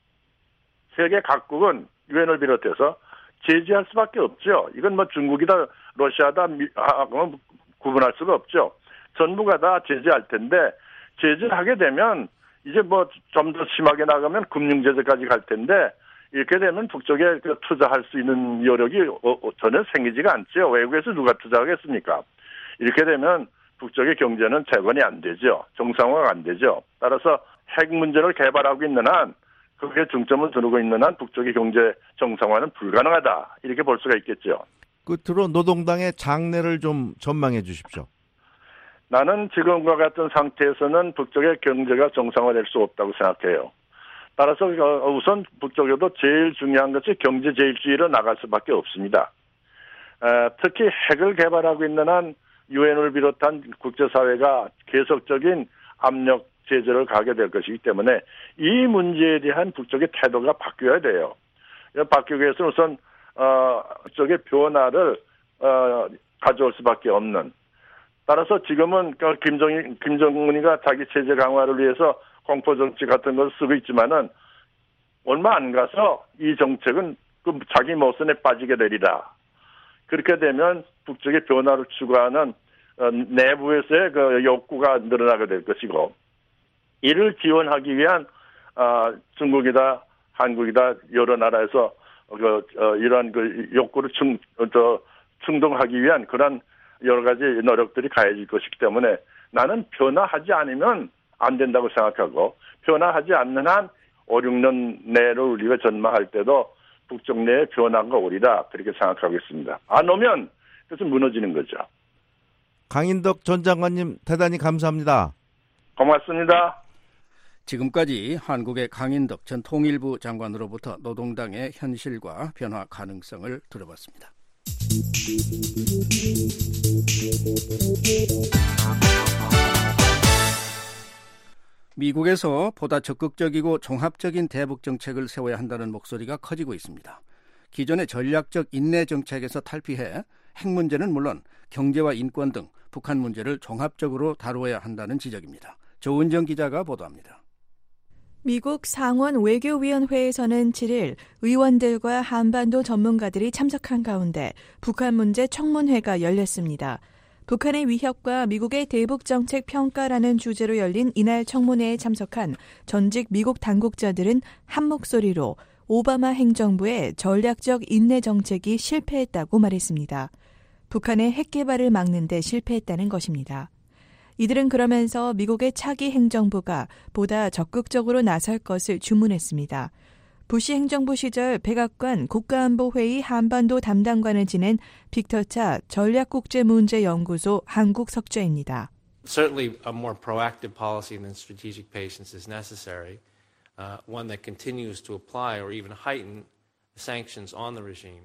S16: 세계 각국은 유엔을 비롯해서 제재할 수밖에 없죠. 이건 뭐 중국이다, 러시아다, 미, 아, 구분할 수가 없죠. 전부가 다 제재할 텐데 제재를 하게 되면 이제 뭐 좀 더 심하게 나가면 금융 제재까지 갈 텐데 이렇게 되면 북쪽에 투자할 수 있는 여력이 전혀 생기지가 않죠. 외국에서 누가 투자하겠습니까? 이렇게 되면 북쪽의 경제는 재건이 안 되죠. 정상화가 안 되죠. 따라서 핵 문제를 개발하고 있는 한 그게 중점을 두르고 있는 한 북쪽의 경제 정상화는 불가능하다. 이렇게 볼 수가 있겠죠.
S15: 끝으로 노동당의 장래를 좀 전망해 주십시오.
S16: 나는 지금과 같은 상태에서는 북쪽의 경제가 정상화될 수 없다고 생각해요. 따라서 우선 북쪽에도 제일 중요한 것이 경제 제일주의로 나갈 수밖에 없습니다. 특히 핵을 개발하고 있는 한 유엔을 비롯한 국제사회가 계속적인 압력 제재를 가게 될 것이기 때문에 이 문제에 대한 북쪽의 태도가 바뀌어야 돼요. 바뀌기 위해서는 우선 어, 북쪽의 변화를 어, 가져올 수밖에 없는. 따라서 지금은 김정일, 김정은이가 자기 체제 강화를 위해서 공포정치 같은 걸 쓰고 있지만은 얼마 안 가서 이 정책은 그 자기 모순에 빠지게 되리라. 그렇게 되면 북쪽의 변화를 추구하는 어, 내부에서의 그 욕구가 늘어나게 될 것이고 이를 지원하기 위한 어, 중국이다, 한국이다 여러 나라에서 그 어, 이러한 그 욕구를 충, 어, 충동하기 위한 그런 여러 가지 노력들이 가해질 것이기 때문에 나는 변화하지 않으면 안 된다고 생각하고 변화하지 않는 한 오, 육 년 내로 우리가 전망할 때도 북쪽 내에 변화가 오리라 그렇게 생각하고 있습니다. 안 오면 그것은 무너지는 거죠.
S15: 강인덕 전 장관님 대단히 감사합니다.
S16: 고맙습니다.
S5: 지금까지 한국의 강인덕 전 통일부 장관으로부터 노동당의 현실과 변화 가능성을 들어봤습니다. 미국에서 보다 적극적이고 종합적인 대북 정책을 세워야 한다는 목소리가 커지고 있습니다. 기존의 전략적 인내 정책에서 탈피해 핵 문제는 물론 경제와 인권 등 북한 문제를 종합적으로 다루어야 한다는 지적입니다. 조은정 기자가 보도합니다.
S3: 미국 상원 외교위원회에서는 칠 일 의원들과 한반도 전문가들이 참석한 가운데 북한 문제 청문회가 열렸습니다. 북한의 위협과 미국의 대북정책 평가라는 주제로 열린 이날 청문회에 참석한 전직 미국 당국자들은 한 목소리로 오바마 행정부의 전략적 인내 정책이 실패했다고 말했습니다. 북한의 핵 개발을 막는 데 실패했다는 것입니다. 이들은 그러면서 미국의 차기 행정부가 보다 적극적으로 나설 것을 주문했습니다. 부시 행정부 시절 백악관 국가안보회의 한반도 담당관을 지낸 빅터 차 전략국제문제연구소 한국 석좌입니다.
S17: Certainly a more proactive policy than strategic patience is necessary, uh, one that continues to apply or even heighten sanctions on the regime.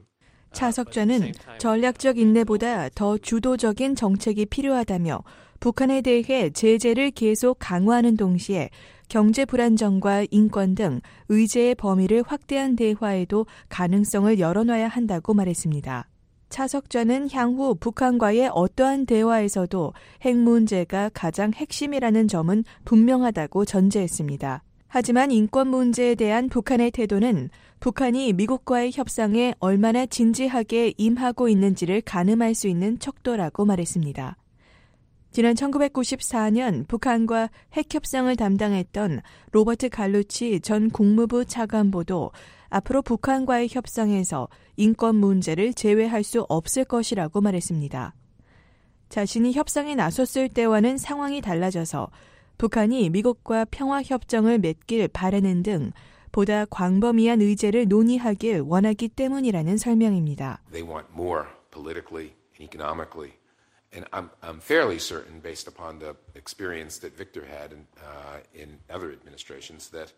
S3: 차석좌는 전략적 인내보다 더 주도적인 정책이 필요하다며 북한에 대해 제재를 계속 강화하는 동시에 경제 불안정과 인권 등 의제의 범위를 확대한 대화에도 가능성을 열어놔야 한다고 말했습니다. 차석좌는 향후 북한과의 어떠한 대화에서도 핵 문제가 가장 핵심이라는 점은 분명하다고 전제했습니다. 하지만 인권 문제에 대한 북한의 태도는 북한이 미국과의 협상에 얼마나 진지하게 임하고 있는지를 가늠할 수 있는 척도라고 말했습니다. 지난 천구백구십사 년 북한과 핵협상을 담당했던 로버트 갈루치 전 국무부 차관보도 앞으로 북한과의 협상에서 인권 문제를 제외할 수 없을 것이라고 말했습니다. 자신이 협상에 나섰을 때와는 상황이 달라져서 북한이 미국과 평화협정을 맺길 바라는 등 보다 광범위한 의제를 논의하길 원하기 때문이라는 설명입니다.
S18: They want more politically and economically. And I'm, I'm fairly certain, based upon the experience that Victor had in, uh, in other administrations, that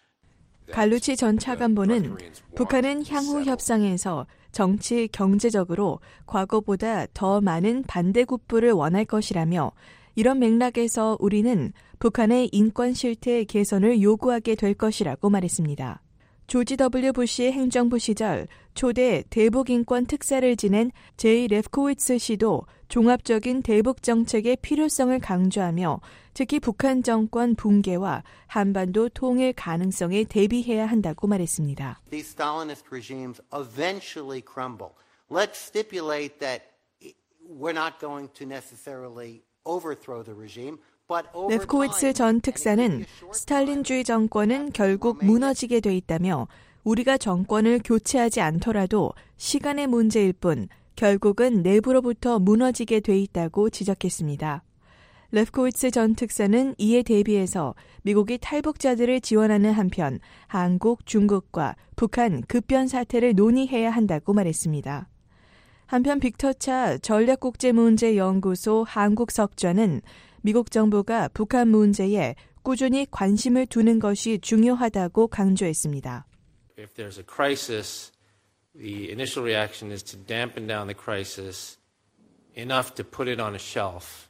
S3: 갈루치 전 차관보는 북한은 향후 협상에서 정치, 경제적으로 과거보다 더 많은 반대급부를 원할 것이라며 이런 맥락에서 우리는 북한의 인권 실태 개선을 요구하게 될 것이라고 말했습니다. 조지 더블유 부시 행정부 시절 초대 대북인권 특사를 지낸 제이 레프코위츠 씨도 종합적인 대북 정책의 필요성을 강조하며 특히 북한 정권 붕괴와 한반도 통일 가능성에 대비해야 한다고 말했습니다.
S19: These Stalinist regimes eventually crumble. Let's stipulate that we're not going to necessarily overthrow the regime.
S3: 레프코위츠 전 특사는 스탈린주의 정권은 결국 무너지게 돼 있다며 우리가 정권을 교체하지 않더라도 시간의 문제일 뿐 결국은 내부로부터 무너지게 돼 있다고 지적했습니다. 레프코위츠 전 특사는 이에 대비해서 미국이 탈북자들을 지원하는 한편 한국, 중국과 북한 급변 사태를 논의해야 한다고 말했습니다. 한편 빅터 차 전략국제문제연구소 한국 석좌는 미국 정부가 북한 문제에 꾸준히 관심을 두는 것이 중요하다고 강조했습니다.
S17: If there's a crisis, the initial reaction is to dampen down the crisis enough to put it on a shelf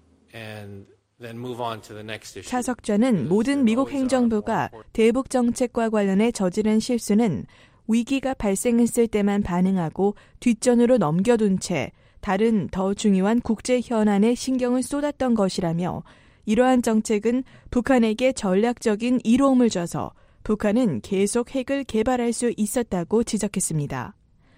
S17: and then move on to the next issue.
S3: 차석좌는 모든 미국 행정부가 대북 정책과 관련해 저지른 실수는 위기가 발생했을 때만 반응하고 뒷전으로 넘겨둔 채 다른 더 중요한 국제 현안에 신경을 쏟았던 것이라며 이러한 정책은 북한에게 전략적인 이로움을 줘서 북한은 계속 핵을 개발할 수 있었다고 지적했습니다.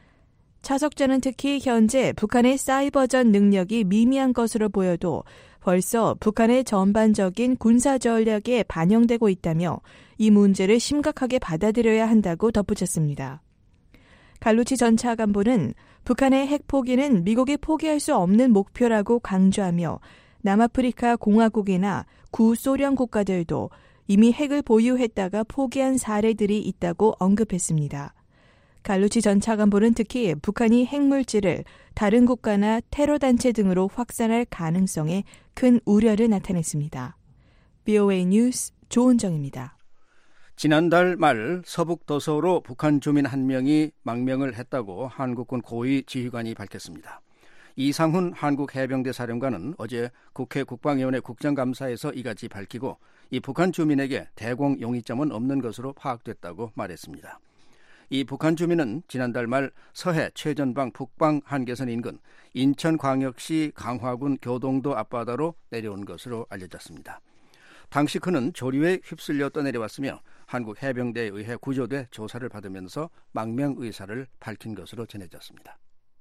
S3: 차석좌는 특히 현재 북한의 사이버전 능력이 미미한 것으로 보여도 벌써 북한의 전반적인 군사 전략에 반영되고 있다며 이 문제를 심각하게 받아들여야 한다고 덧붙였습니다. 갈루치 전 차관보는 북한의 핵 포기는 미국이 포기할 수 없는 목표라고 강조하며 남아프리카 공화국이나 구소련 국가들도 이미 핵을 보유했다가 포기한 사례들이 있다고 언급했습니다. 갈루치 전 차관보는 특히 북한이 핵물질을 다른 국가나 테러 단체 등으로 확산할 가능성에 큰 우려를 나타냈습니다. 브이오에이 뉴스 조은정입니다.
S5: 지난달 말 서북 도서로 북한 주민 한 명이 망명을 했다고 한국군 고위 지휘관이 밝혔습니다. 이상훈 한국해병대 사령관은 어제 국회 국방위원회 국정감사에서 이같이 밝히고 이 북한 주민에게 대공 용의점은 없는 것으로 파악됐다고 말했습니다. 이 북한 주민은 지난달 말 서해 최전방 북방 한계선 인근 인천광역시 강화군 교동도 앞바다로 내려온 것으로 알려졌습니다. 당시 그는 조류에 휩쓸려 떠내려왔으며 한국 해병대에 의해 구조돼 조사를 받으면서 망명 의사를 밝힌 것으로 전해졌습니다.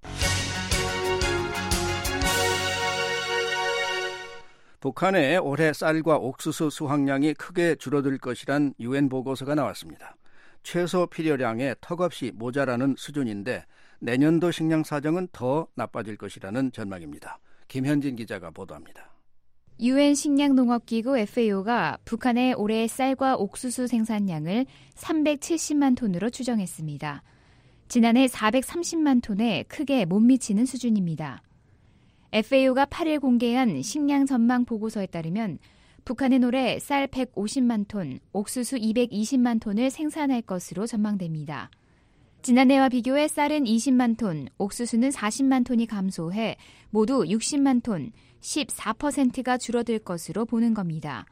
S5: 북한의 올해 쌀과 옥수수 수확량이 크게 줄어들 것이란 유엔 보고서가 나왔습니다. 최소 필요량에 턱없이 모자라는 수준인데 내년도 식량 사정은 더 나빠질 것이라는 전망입니다. 김현진 기자가 보도합니다.
S20: 유엔 식량농업기구 에프에이오가 북한의 올해 쌀과 옥수수 생산량을 삼백칠십만 톤으로 추정했습니다. 지난해 사백삼십만 톤에 크게 못 미치는 수준입니다. 에프에이오가 팔 일 공개한 식량 전망 보고서에 따르면 북한은 올해 쌀 백오십만 톤, 옥수수 이백이십만 톤을 생산할 것으로 전망됩니다. 지난해와 비교해 쌀은 이십만 톤, 옥수수는 사십만 톤이 감소해 모두 육십만 톤, 십사 퍼센트가 줄어들 것으로 보는 겁니다.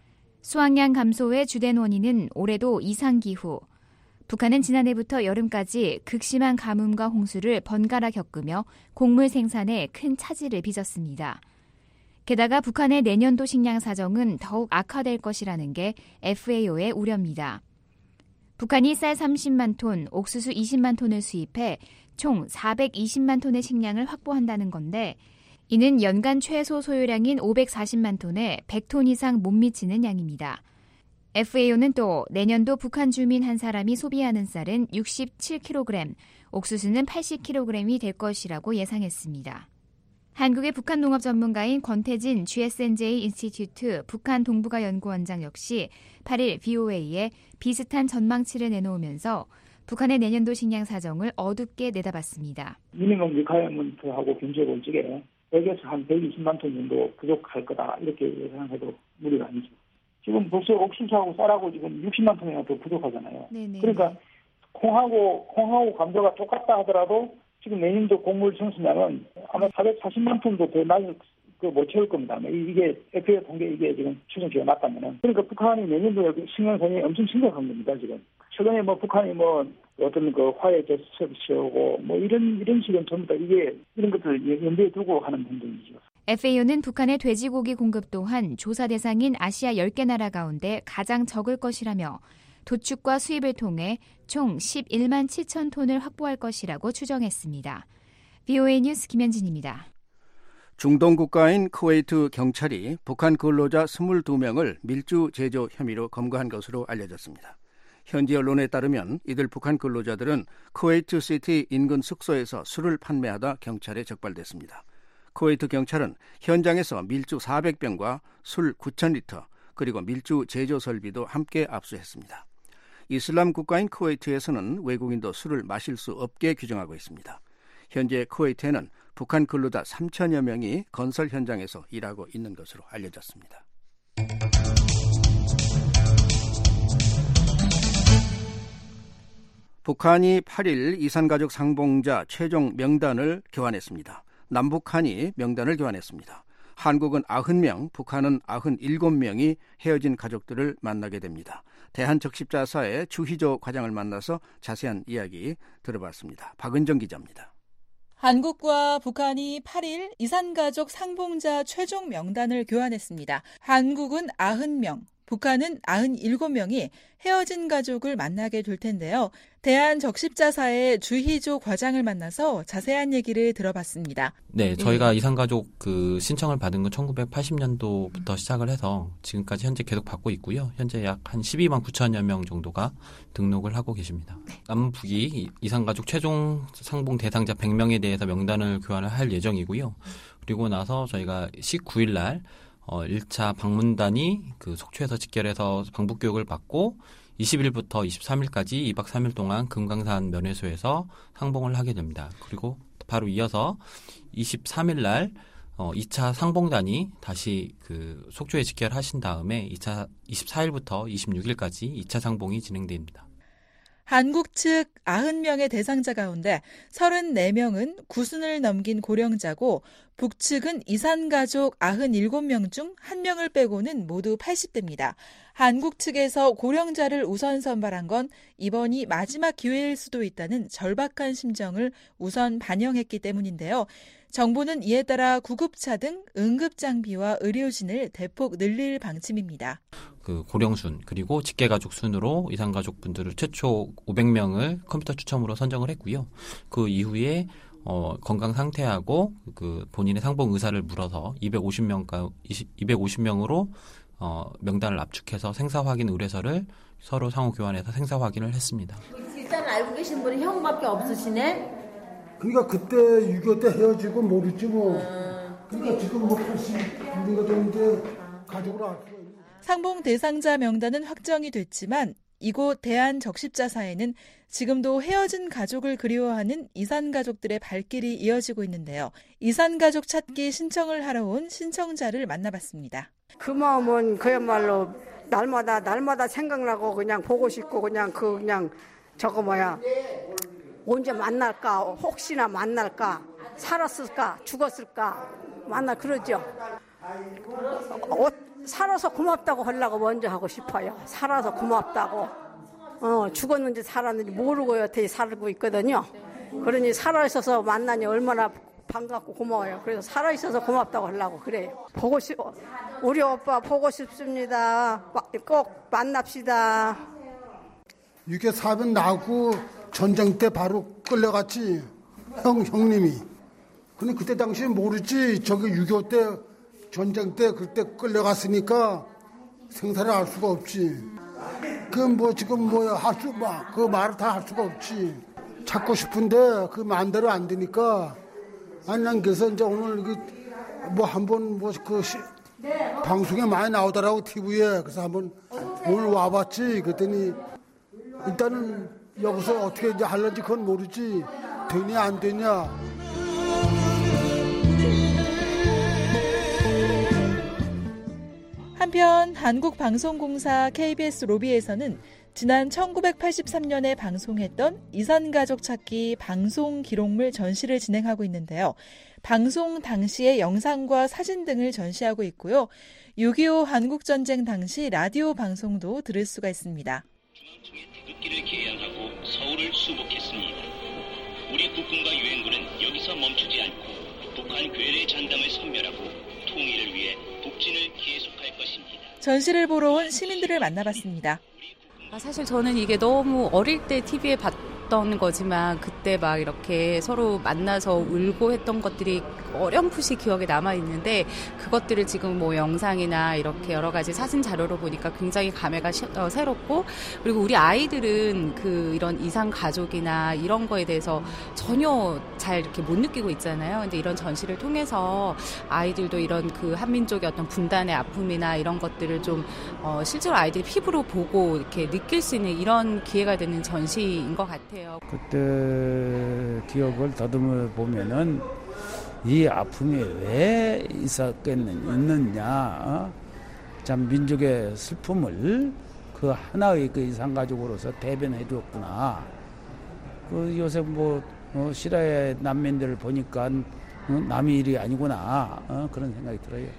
S20: 수확량 감소의 주된 원인은 올해도 이상기후. 북한은 지난해부터 여름까지 극심한 가뭄과 홍수를 번갈아 겪으며 곡물 생산에 큰 차질을 빚었습니다. 게다가 북한의 내년도 식량 사정은 더욱 악화될 것이라는 게 에프에이오의 우려입니다. 북한이 쌀 삼십만 톤, 옥수수 이십만 톤을 수입해 총 사백이십만 톤의 식량을 확보한다는 건데 이는 연간 최소 소요량인 오백사십만 톤에 백 톤 이상 못 미치는 양입니다. 에프에이오는 또 내년도 북한 주민 한 사람이 소비하는 쌀은 육십칠 킬로그램, 옥수수는 팔십 킬로그램이 될 것이라고 예상했습니다. 한국의 북한 농업 전문가인 권태진 지에스엔제이 인스티튜트 북한 동북아 연구원장 역시 팔 일 브이오에이에 비슷한 전망치를 내놓으면서 북한의 내년도 식량 사정을 어둡게 내다봤습니다.
S21: 미니멈 리콰이어먼트하고 경제본 쪽에 백에서 한 백이십만 톤 정도 부족할 거다 이렇게 예상해도 무리가 아니죠. 지금 벌써 옥수수하고 쌀하고 지금 육십만 톤이나 더 부족하잖아요. 네네. 그러니까 콩하고 콩하고 감자가 똑같다 하더라도 지금 내년도 곡물 생산량은 아마 사백사십만 톤도 더 낮을 그 못 채울 겁니다. 이게 에프에이오 통계 이게 지금 추정치가 맞다면은 그러니까 북한이 내년도 식량상이 엄청 심각한 겁니다. 지금 최근에 뭐 북한이 뭐 어떤 그 화해 제스처하고 뭐 이런 이런 식은 전부 다 이게 이런 것들 염두에 두고 하는 행동이죠.
S20: 에프에이오는 북한의 돼지고기 공급 또한 조사 대상인 아시아 열 개 나라 가운데 가장 적을 것이라며 도축과 수입을 통해 총 십일만 칠천 톤을 확보할 것이라고 추정했습니다. 브이오에이 뉴스 김현진입니다.
S5: 중동 국가인 쿠웨이트 경찰이 북한 근로자 이십이 명을 밀주 제조 혐의로 검거한 것으로 알려졌습니다. 현지 언론에 따르면 이들 북한 근로자들은 쿠웨이트 시티 인근 숙소에서 술을 판매하다 경찰에 적발됐습니다. 쿠웨이트 경찰은 현장에서 밀주 사백 병과 술 구천 리터 그리고 밀주 제조 설비도 함께 압수했습니다. 이슬람 국가인 쿠웨이트에서는 외국인도 술을 마실 수 없게 규정하고 있습니다. 현재 쿠웨이트에는 북한 근로자 삼천여 명이 건설 현장에서 일하고 있는 것으로 알려졌습니다. 북한이 팔 일 이산가족 상봉자 최종 명단을 교환했습니다. 남북한이 명단을 교환했습니다. 한국은 구십 명, 북한은 구십칠 명이 헤어진 가족들을 만나게 됩니다. 대한적십자사의 주희조 과장을 만나서 자세한 이야기 들어봤습니다. 박은정 기자입니다.
S22: 한국과 북한이 팔 일 이산가족 상봉자 최종 명단을 교환했습니다. 한국은 구십 명, 북한은 구십칠 명이 헤어진 가족을 만나게 될 텐데요. 대한적십자사의 주희조 과장을 만나서 자세한 얘기를 들어봤습니다.
S2: 네, 저희가 네. 이산가족 그 신청을 받은 건 천구백팔십 년도부터 시작을 해서 지금까지 현재 계속 받고 있고요. 현재 약 한 십이만 구천여 명 정도가 등록을 하고 계십니다. 남북이 이산가족 최종 상봉 대상자 백 명에 대해서 명단을 교환을 할 예정이고요. 그리고 나서 저희가 십구 일 날 어, 일 차 방문단이 그 속초에서 직결해서 방북 교육을 받고 이십 일부터 이십삼 일까지 이 박 삼 일 동안 금강산 면회소에서 상봉을 하게 됩니다. 그리고 바로 이어서 이십삼 일 날 어, 이 차 상봉단이 다시 그 속초에 직결하신 다음에 이 차 이십사 일부터 이십육 일까지 이 차 상봉이 진행됩니다.
S22: 한국 측 구십 명의 대상자 가운데 삼십사 명은 구순을 넘긴 고령자고 북측은 이산가족 구십칠 명 중 한 명을 빼고는 모두 팔십 대입니다. 한국 측에서 고령자를 우선 선발한 건 이번이 마지막 기회일 수도 있다는 절박한 심정을 우선 반영했기 때문인데요. 정부는 이에 따라 구급차 등 응급장비와 의료진을 대폭 늘릴 방침입니다.
S2: 그 고령순 그리고 직계가족 순으로 이산가족 분들을 최초 오백 명을 컴퓨터 추첨으로 선정을 했고요. 그 이후에 어, 건강 상태하고 그 본인의 상봉 의사를 물어서 이백오십 명가 이백오십 명으로 어, 명단을 압축해서 생사 확인 의뢰서를 서로 상호 교환해서 생사 확인을 했습니다.
S4: 일단 알고 계신 분이 형밖에 없으시네.
S23: 그러니까 그때 육이오 때 헤어지고 모르지 뭐. 그러니까 지금 뭐 팔십 우리가 되는데 가족으로 알 수가 있는.
S22: 상봉 대상자 명단은 확정이 됐지만 이곳 대한적십자사에는 지금도 헤어진 가족을 그리워하는 이산가족들의 발길이 이어지고 있는데요. 이산가족 찾기 신청을 하러 온 신청자를 만나봤습니다.
S24: 그 마음은 그야말로 날마다 날마다 생각나고 그냥 보고 싶고 그냥 그 그냥 저거 뭐야 언제 만날까 혹시나 만날까 살았을까 죽었을까 만나 그러죠. 어, 살아서 고맙다고 하려고 먼저 하고 싶어요. 살아서 고맙다고. 어, 죽었는지 살았는지 모르고 여태 살고 있거든요. 그러니 살아있어서 만나니 얼마나 반갑고 고마워요. 그래서 살아있어서 고맙다고 하려고 그래요. 보고 싶, 우리 오빠 보고 싶습니다. 꼭 만납시다.
S23: 이게 사면 나고 전쟁 때 바로 끌려갔지. 형, 형님이. 근데 그때 당시에 모르지. 저기 육이오 때 전쟁 때 그때 끌려갔으니까 생사를 알 수가 없지. 그 뭐 지금 뭐 할 수 뭐 그 말을 다 할 수가 없지. 찾고 싶은데 그 마음대로 안 되니까 아니 난 그래서 이제 오늘 이게 뭐 한번 뭐 그 방송에 많이 나오더라고 티비에. 그래서 한번 오늘 와봤지. 그랬더니 일단은 여기서 어떻게 이제 할런지 그건 모르지. 되냐 안 되냐.
S22: 한편 한국방송공사 케이비에스 로비에서는 지난 천구백팔십삼 년에 방송했던 이산가족 찾기 방송 기록물 전시를 진행하고 있는데요. 방송 당시의 영상과 사진 등을 전시하고 있고요. 육이오 한국전쟁 당시 라디오 방송도 들을 수가 있습니다.
S25: 중앙청의 태극기를 개양하고 서울을 수복했습니다. 우리 국군과 유엔군은 여기서 멈추지 않고 북한 괴뢰 잔담을 섬멸하고 통일을 위해 북진을 계속할 것입니다.
S22: 전시를 보러 온 시민들을 만나봤습니다.
S26: 아, 사실 저는 이게 너무 어릴 때 티비에 봤던 거지만 그때 막 이렇게 서로 만나서 울고 했던 것들이 어렴풋이 기억에 남아있는데 그것들을 지금 뭐 영상이나 이렇게 여러 가지 사진 자료로 보니까 굉장히 감회가 시, 어, 새롭고 그리고 우리 아이들은 그 이런 이산 가족이나 이런 거에 대해서 전혀 잘 이렇게 못 느끼고 있잖아요. 근데 이런 전시를 통해서 아이들도 이런 그 한민족의 어떤 분단의 아픔이나 이런 것들을 좀 어, 실제로 아이들이 피부로 보고 이렇게 느낄 수 있는 이런 기회가 되는 전시인 것 같아요.
S27: 그때 기억을 더듬어 보면은 이 아픔이 왜 있었겠느냐, 어? 참 민족의 슬픔을 그 하나의 그 이산가족으로서 대변해 주었구나. 그 요새 뭐 어, 실화의 난민들을 보니까 어, 남의 일이 아니구나, 어? 그런 생각이 들어요.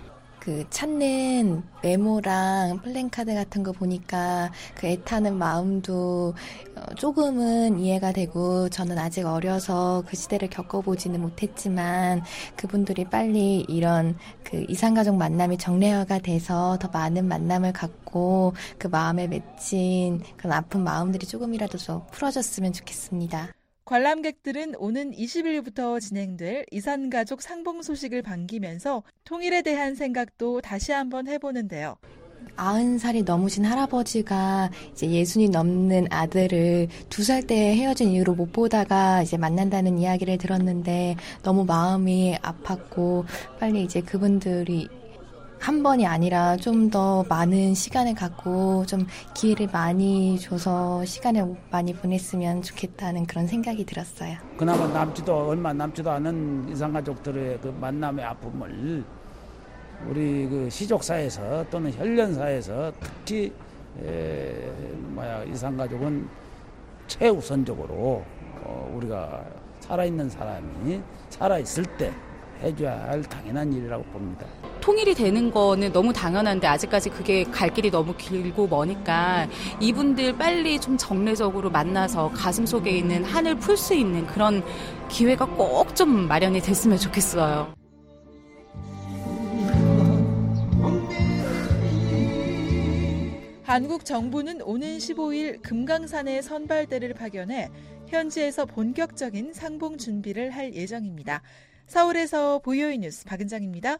S1: 그 찾는 메모랑 플랜카드 같은 거 보니까 그 애타는 마음도 조금은 이해가 되고 저는 아직 어려서 그 시대를 겪어보지는 못했지만 그분들이 빨리 이런 그 이산가족 만남이 정례화가 돼서 더 많은 만남을 갖고 그 마음에 맺힌 그런 아픈 마음들이 조금이라도 더 풀어졌으면 좋겠습니다.
S22: 관람객들은 오는 이십 일부터 진행될 이산가족 상봉 소식을 반기면서 통일에 대한 생각도 다시 한번 해보는데요.
S1: 아흔 살이 넘으신 할아버지가 이제 예순이 넘는 아들을 두 살 때 헤어진 이후로 못 보다가 이제 만난다는 이야기를 들었는데 너무 마음이 아팠고 빨리 이제 그분들이 한 번이 아니라 좀 더 많은 시간을 갖고 좀 기회를 많이 줘서 시간을 많이 보냈으면 좋겠다는 그런 생각이 들었어요.
S27: 그나마 남지도 얼마 남지도 않은 이산가족들의 그 만남의 아픔을 우리 그 시족사에서 또는 혈련사에서 특히 에, 뭐야 이산가족은 최우선적으로 어, 우리가 살아있는 사람이 살아있을 때 해줘야 할 당연한 일이라고 봅니다.
S26: 통일이 되는 거는 너무 당연한데 아직까지 그게 갈 길이 너무 길고 머니까 이분들 빨리 좀 정례적으로 만나서 가슴속에 있는 한을 풀 수 있는 그런 기회가 꼭 좀 마련이 됐으면 좋겠어요.
S22: 한국 정부는 오는 십오 일 금강산에 선발대를 파견해 현지에서 본격적인 상봉 준비를 할 예정입니다. 서울에서 보이오이 뉴스 박은정입니다.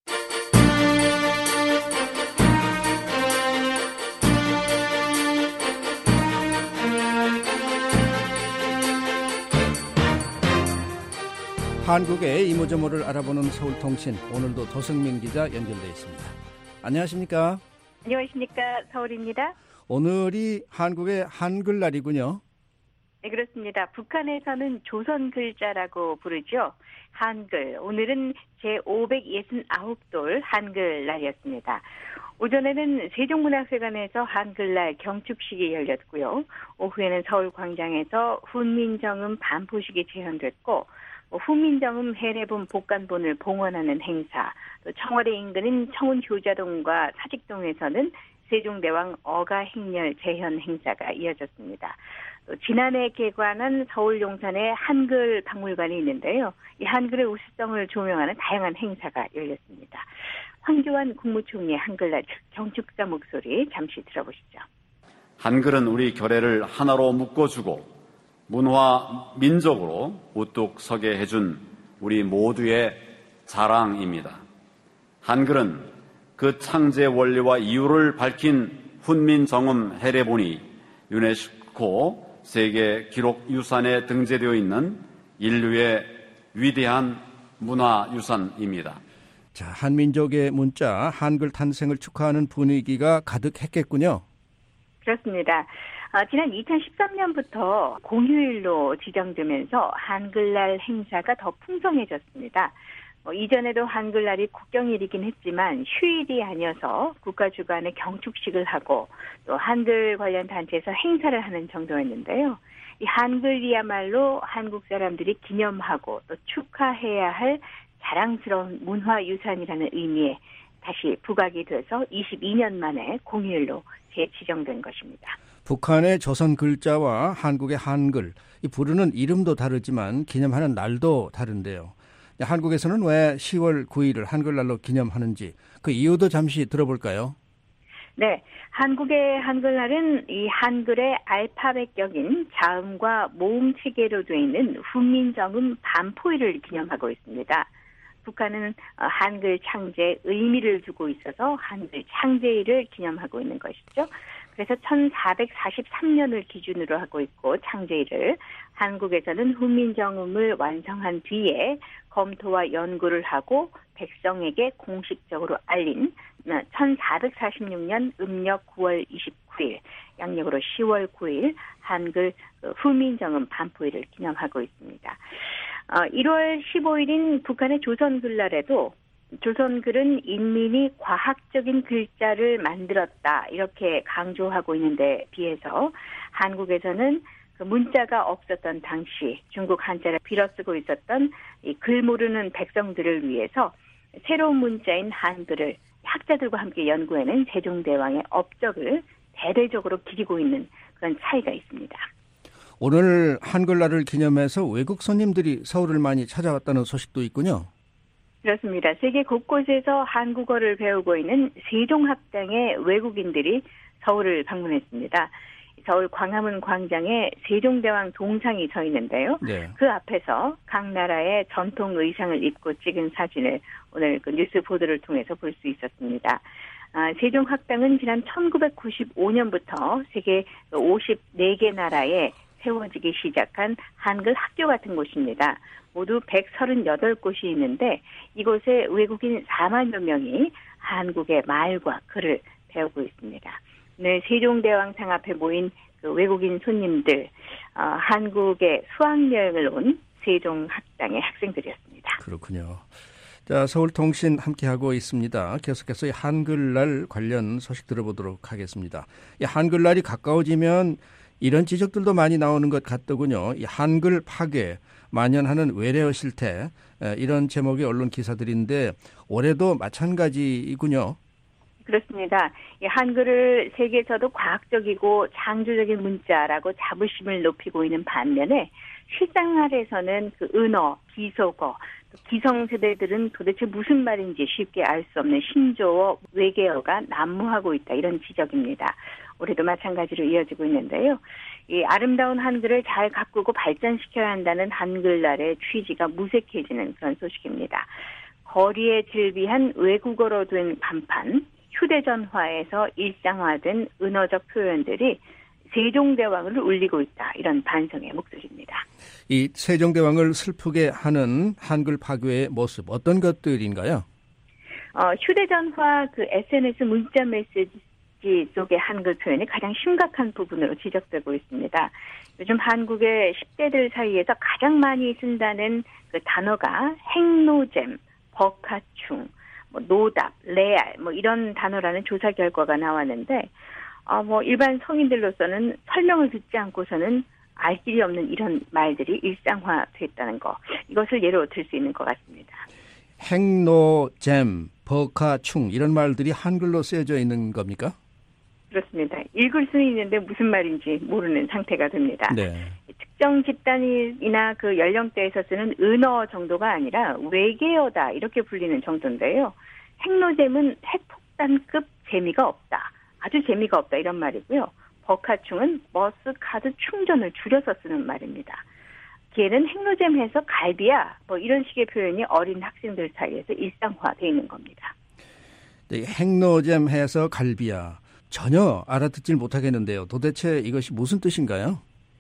S5: 한국의 이모저모를 알아보는 서울통신, 오늘도 도승민 기자 연결되어 있습니다. 안녕하십니까?
S6: 안녕하십니까? 서울입니다.
S5: 오늘이 한국의 한글날이군요.
S6: 네, 그렇습니다. 북한에서는 조선 글자라고 부르죠. 한글. 오늘은 제오백육십구 돌 한글날이었습니다. 오전에는 세종문화회관에서 한글날 경축식이 열렸고요. 오후에는 서울광장에서 훈민정음 반포식이 재현됐고 훈민정음 해례본 복간본을 봉헌하는 행사, 또 청와대 인근인 청운효자동과 사직동에서는 세종대왕 어가행렬 재현 행사가 이어졌습니다. 또 지난해 개관한 서울 용산에 한글 박물관이 있는데요. 이 한글의 우수성을 조명하는 다양한 행사가 열렸습니다. 황교안 국무총리의 한글날 경축사 목소리 잠시 들어보시죠.
S7: 한글은 우리 결의를 하나로 묶어주고 문화, 민족으로 우뚝 서게 해준 우리 모두의 자랑입니다. 한글은 그 창제 원리와 이유를 밝힌 훈민정음 해례본이 유네스코 세계 기록 유산에 등재되어 있는 인류의 위대한 문화유산입니다.
S5: 자, 한민족의 문자, 한글 탄생을 축하하는 분위기가 가득했겠군요.
S6: 그렇습니다. 어, 지난 이천십삼 년부터 공휴일로 지정되면서 한글날 행사가 더 풍성해졌습니다. 어, 이전에도 한글날이 국경일이긴 했지만 휴일이 아니어서 국가 주관의 경축식을 하고 또 한글 관련 단체에서 행사를 하는 정도였는데요. 이 한글이야말로 한국 사람들이 기념하고 또 축하해야 할 자랑스러운 문화유산이라는 의미에 다시 부각이 돼서 이십이 년 만에 공휴일로 재지정된 것입니다.
S5: 북한의 조선 글자와 한국의 한글, 이 부르는 이름도 다르지만 기념하는 날도 다른데요. 한국에서는 왜 시월 구일을 한글날로 기념하는지 그 이유도 잠시 들어볼까요?
S6: 네, 한국의 한글날은 이 한글의 알파벳격인 자음과 모음 체계로 되어 있는 훈민정음 반포일을 기념하고 있습니다. 북한은 한글 창제에 의미를 두고 있어서 한글 창제일을 기념하고 있는 것이죠. 그래서 천사백사십삼 년을 기준으로 하고 있고 창제일을 한국에서는 훈민정음을 완성한 뒤에 검토와 연구를 하고 백성에게 공식적으로 알린 천사백사십육 년 음력 구월 이십구일, 양력으로 시월 구일 한글 훈민정음 반포일을 기념하고 있습니다. 일월 십오일인 북한의 조선글날에도 조선글은 인민이 과학적인 글자를 만들었다 이렇게 강조하고 있는데 비해서 한국에서는 그 문자가 없었던 당시 중국 한자를 빌어쓰고 있었던 이 글 모르는 백성들을 위해서 새로운 문자인 한글을 학자들과 함께 연구해낸 세종대왕의 업적을 대대적으로 기리고 있는 그런 차이가 있습니다.
S5: 오늘 한글날을 기념해서 외국 손님들이 서울을 많이 찾아왔다는 소식도 있군요.
S6: 그렇습니다. 세계 곳곳에서 한국어를 배우고 있는 세종학당의 외국인들이 서울을 방문했습니다. 서울 광화문 광장에 세종대왕 동상이 서 있는데요. 네. 그 앞에서 각 나라의 전통 의상을 입고 찍은 사진을 오늘 그 뉴스 보도를 통해서 볼 수 있었습니다. 아, 세종학당은 지난 천구백구십오 년부터 세계 오십사 개 나라에 세워지기 시작한 한글 학교 같은 곳입니다. 모두 백삼십팔 곳이 있는데 이곳에 외국인 사만여 명이 한국의 말과 글을 배우고 있습니다. 네, 세종대왕상 앞에 모인 그 외국인 손님들, 어, 한국에 수학여행을 온 세종학당의 학생들이었습니다.
S5: 그렇군요. 자, 서울통신 함께하고 있습니다. 계속해서 이 한글날 관련 소식 들어보도록 하겠습니다. 이 한글날이 가까워지면 이런 지적들도 많이 나오는 것 같더군요. 이 한글 파괴, 만연하는 외래어 실태, 이런 제목의 언론 기사들인데 올해도 마찬가지이군요.
S6: 그렇습니다. 이 한글을 세계에서도 과학적이고 창조적인 문자라고 자부심을 높이고 있는 반면에 실생활에서는 그 은어, 비속어, 기성세대들은 도대체 무슨 말인지 쉽게 알 수 없는 신조어, 외계어가 난무하고 있다. 이런 지적입니다. 올해도 마찬가지로 이어지고 있는데요. 이 아름다운 한글을 잘 가꾸고 발전시켜야 한다는 한글날의 취지가 무색해지는 그런 소식입니다. 거리에 즐비한 외국어로 된 간판, 휴대전화에서 일상화된 은어적 표현들이 세종대왕을 울리고 있다. 이런 반성의 목소리입니다.
S5: 이 세종대왕을 슬프게 하는 한글 파괴의 모습 어떤 것들인가요?
S6: 어, 휴대전화 그 에스엔에스 문자 메시지 속의 한글 표현이 가장 심각한 부분으로 지적되고 있습니다. 요즘 한국의 십 대들 사이에서 가장 많이 쓴다는 그 단어가 행노잼, 버카충, 뭐 노답, 레알 뭐 이런 단어라는 조사 결과가 나왔는데 어, 뭐 일반 성인들로서는 설명을 듣지 않고서는 알 길이 없는 이런 말들이 일상화됐다는 거. 이것을 예로 들 수 있는 것 같습니다.
S5: 행노잼, 버카충 이런 말들이 한글로 쓰여져 있는 겁니까?
S6: 그렇습니다. 읽을 수는 있는데 무슨 말인지 모르는 상태가 됩니다. 네. 특정 집단이나 그 연령대에서 쓰는 은어 정도가 아니라 외계어다 이렇게 불리는 정도인데요. 핵노잼은 핵폭탄급 재미가 없다. 아주 재미가 없다 이런 말이고요. 버카충은 버스 카드 충전을 줄여서 쓰는 말입니다. 걔는 핵노잼해서 갈비야 뭐 이런 식의 표현이 어린 학생들 사이에서 일상화되어 있는 겁니다.
S5: 네, 핵노잼해서 갈비야. 전혀 알아듣질 못하겠는데요. 도대체 이것이 무슨 뜻인가요?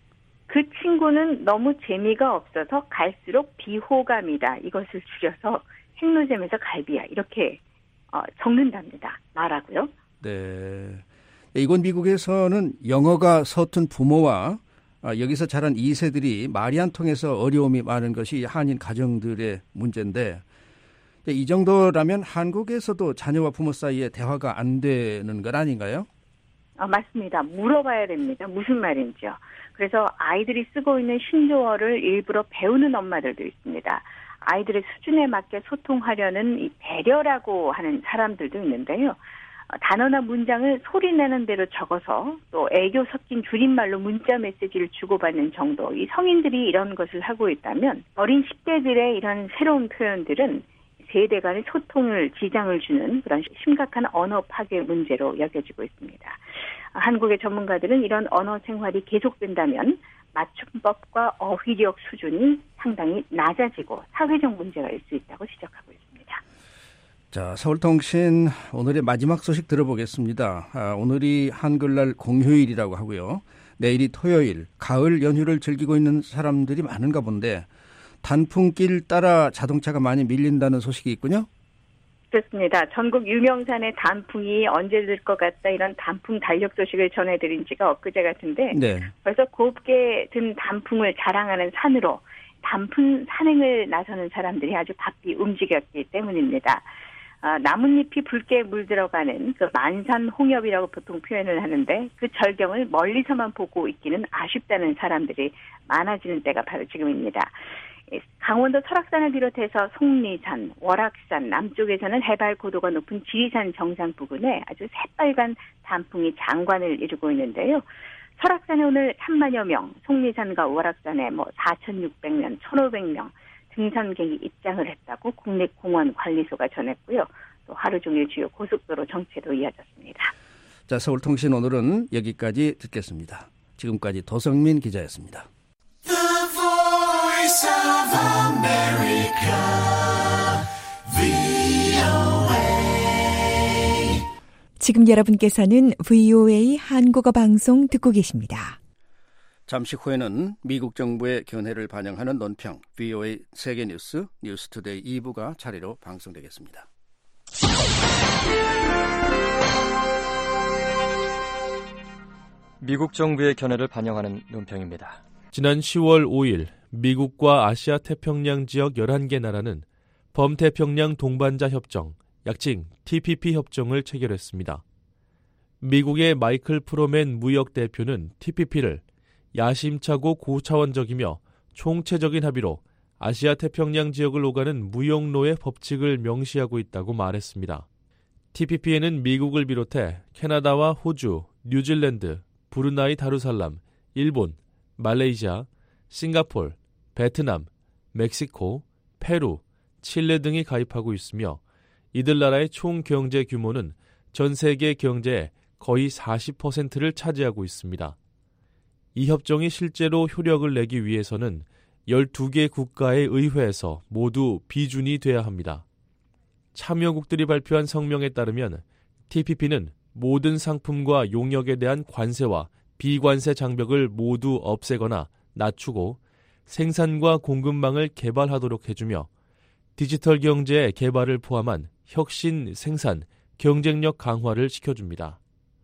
S6: 그 친구는 너무 재미가 없어서 갈수록 비호감이다. 이것을 줄여서 핵노잼에서 갈비야. 이렇게 어, 적는답니다. 말하고요.
S5: 네. 이곳 미국에서는 영어가 서툰 부모와 아, 여기서 자란 이 세들이 말이 안 통해서 어려움이 많은 것이 한인 가정들의 문제인데 이 정도라면 한국에서도 자녀와 부모 사이에 대화가 안 되는 것 아닌가요?
S6: 아, 맞습니다. 물어봐야 됩니다. 무슨 말인지요. 그래서 아이들이 쓰고 있는 신조어를 일부러 배우는 엄마들도 있습니다. 아이들의 수준에 맞게 소통하려는 이 배려라고 하는 사람들도 있는데요. 단어나 문장을 소리내는 대로 적어서 또 애교 섞인 줄임말로 문자 메시지를 주고받는 정도. 이 성인들이 이런 것을 하고 있다면 어린 십 대들의 이런 새로운 표현들은 세대 간의 소통을 지장을 주는 그런 심각한 언어 파괴 문제로 여겨지고 있습니다. 한국의 전문가들은 이런 언어 생활이 계속된다면 맞춤법과 어휘력 수준이 상당히 낮아지고 사회적 문제가 일 수 있다고 지적하고 있습니다.
S5: 자, 서울통신 오늘의 마지막 소식 들어보겠습니다. 아, 오늘이 한글날 공휴일이라고 하고요. 내일이 토요일, 가을 연휴를 즐기고 있는 사람들이 많은가 본데 단풍길 따라 자동차가 많이 밀린다는 소식이 있군요.
S6: 그렇습니다. 전국 유명산의 단풍이 언제 들 것 같다 이런 단풍 달력 소식을 전해드린 지가 엊그제 같은데 네. 벌써 곱게 든 단풍을 자랑하는 산으로 단풍 산행을 나서는 사람들이 아주 바삐 움직였기 때문입니다. 아, 나뭇잎이 붉게 물들어가는 그 만산 홍엽이라고 보통 표현을 하는데 그 절경을 멀리서만 보고 있기는 아쉽다는 사람들이 많아지는 때가 바로 지금입니다. 강원도 설악산을 비롯해서 속리산, 월악산, 남쪽에서는 해발 고도가 높은 지리산 정상 부근에 아주 새빨간 단풍이 장관을 이루고 있는데요. 설악산에 오늘 삼만여 명, 속리산과 월악산에 뭐 사천육백 명, 천오백 명 등산객이 입장을 했다고 국립공원관리소가 전했고요. 또 하루 종일 주요 고속도로 정체도 이어졌습니다.
S5: 자, 서울통신 오늘은 여기까지 듣겠습니다. 지금까지 도성민 기자였습니다. Voice of America,
S8: 브이오에이. 지금 여러분께서는 브이오에이 한국어 방송 듣고 계십니다.
S5: 잠시 후에는 미국 정부의 견해를 반영하는 논평 브이오에이 세계뉴스 뉴스투데이 이 부가 차례로 방송되겠습니다.
S9: 미국 정부의 견해를 반영하는 논평입니다.
S10: 지난 시월 오일 미국과 아시아 태평양 지역 열한 개 나라는 범태평양 동반자 협정, 약칭 티피피 협정을 체결했습니다. 미국의 마이클 프로맨 무역 대표는 티피피를 야심차고 고차원적이며 총체적인 합의로 아시아 태평양 지역을 오가는 무역로의 법칙을 명시하고 있다고 말했습니다. 티피피에는 미국을 비롯해 캐나다와 호주, 뉴질랜드, 브루나이 다루살람, 일본, 말레이시아, 싱가폴, 베트남, 멕시코, 페루, 칠레 등이 가입하고 있으며 이들 나라의 총 경제 규모는 전 세계 경제의 거의 사십 퍼센트를 차지하고 있습니다. 이 협정이 실제로 효력을 내기 위해서는 열두 개 국가의 의회에서 모두 비준이 돼야 합니다. 참여국들이 발표한 성명에 따르면 티피피는 모든 상품과 용역에 대한 관세와 비관세 장벽을 모두 없애거나 낮추고 생산과 공급망을 개발하도록 해주며 디지털 경제의 개발을 포함한 혁신, 생산, 경쟁력 강화를 시켜줍니다.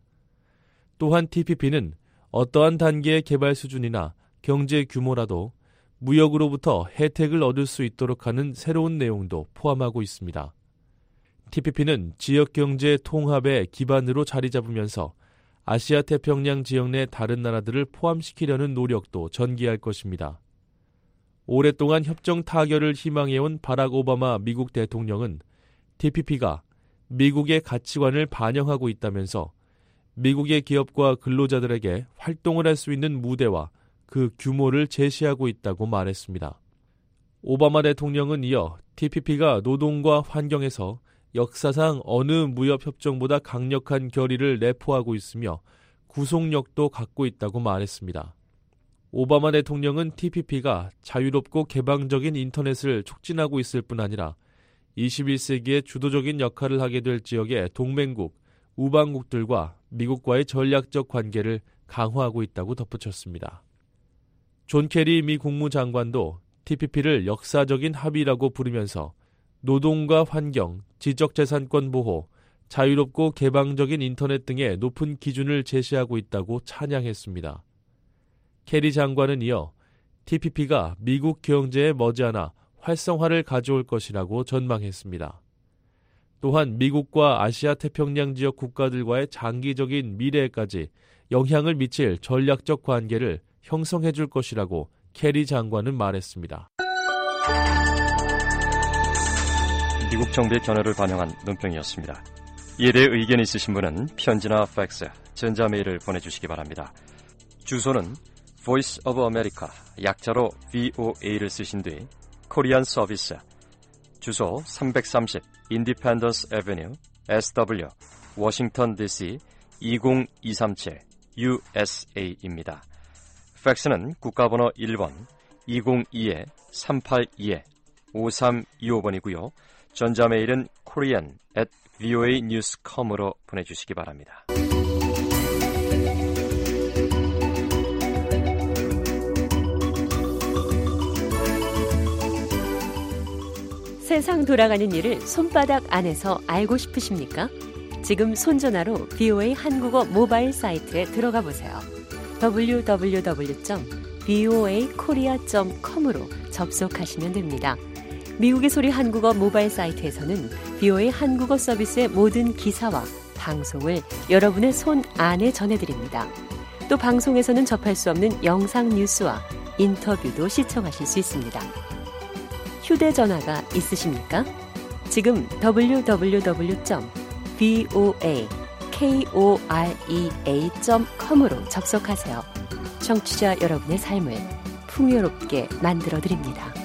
S10: 또한 티피피는 어떠한 단계의 개발 수준이나 경제 규모라도 무역으로부터 혜택을 얻을 수 있도록 하는 새로운 내용도 포함하고 있습니다. 티피피는 지역경제 통합의 기반으로 자리 잡으면서 아시아 태평양 지역 내 다른 나라들을 포함시키려는 노력도 전개할 것입니다. 오랫동안 협정 타결을 희망해온 바락 오바마 미국 대통령은 티피피가 미국의 가치관을 반영하고 있다면서 미국의 기업과 근로자들에게 활동을 할 수 있는 무대와 그 규모를 제시하고 있다고 말했습니다. 오바마 대통령은 이어 티피피가 노동과 환경에서 역사상 어느 무역협정보다 강력한 결의를 내포하고 있으며 구속력도 갖고 있다고 말했습니다. 오바마 대통령은 티피피가 자유롭고 개방적인 인터넷을 촉진하고 있을 뿐 아니라 이십일 세기에 주도적인 역할을 하게 될 지역의 동맹국, 우방국들과 미국과의 전략적 관계를 강화하고 있다고 덧붙였습니다. 존 케리 미 국무장관도 티피피를 역사적인 합의라고 부르면서 노동과 환경, 지적재산권 보호, 자유롭고 개방적인 인터넷 등의 높은 기준을 제시하고 있다고 찬양했습니다. 케리 장관은 이어 티피피가 미국 경제에 머지않아 활성화를 가져올 것이라고 전망했습니다. 또한 미국과 아시아 태평양 지역 국가들과의 장기적인 미래에까지 영향을 미칠 전략적 관계를 형성해 줄 것이라고 케리 장관은 말했습니다.
S9: 미국 정부의 견해를 반영한 논평이었습니다. 이에 대해 의견이 있으신 분은 편지나 팩스, 전자메일을 보내주시기 바랍니다. 주소는 Voice of America, 약자로 브이오에이를 쓰신 뒤 코리안 서비스, 주소 삼백삼십 Independence Avenue, 에스더블유, 워싱턴 디씨 이공이삼칠 유에스에이입니다. 팩스는 국가번호 일 번 이공이 삼팔이 오삼이오 번이고요. 전자메일은 korean at 브이오에이 뉴스 닷 컴으로 보내주시기 바랍니다.
S11: 세상 돌아가는 일을 손바닥 안에서 알고 싶으십니까? 지금 손전화로 브이오에이 한국어 모바일 사이트에 들어가 보세요. 더블유 더블유 더블유 점 브이오에이 코리아 점 컴으로 접속하시면 됩니다. 미국의 소리 한국어 모바일 사이트에서는 브이오에이 한국어 서비스의 모든 기사와 방송을 여러분의 손 안에 전해드립니다. 또 방송에서는 접할 수 없는 영상 뉴스와 인터뷰도 시청하실 수 있습니다. 휴대전화가 있으십니까? 지금 더블유 더블유 더블유 점 브이오에이 코레아 점 컴으로 접속하세요. 청취자 여러분의 삶을 풍요롭게 만들어드립니다.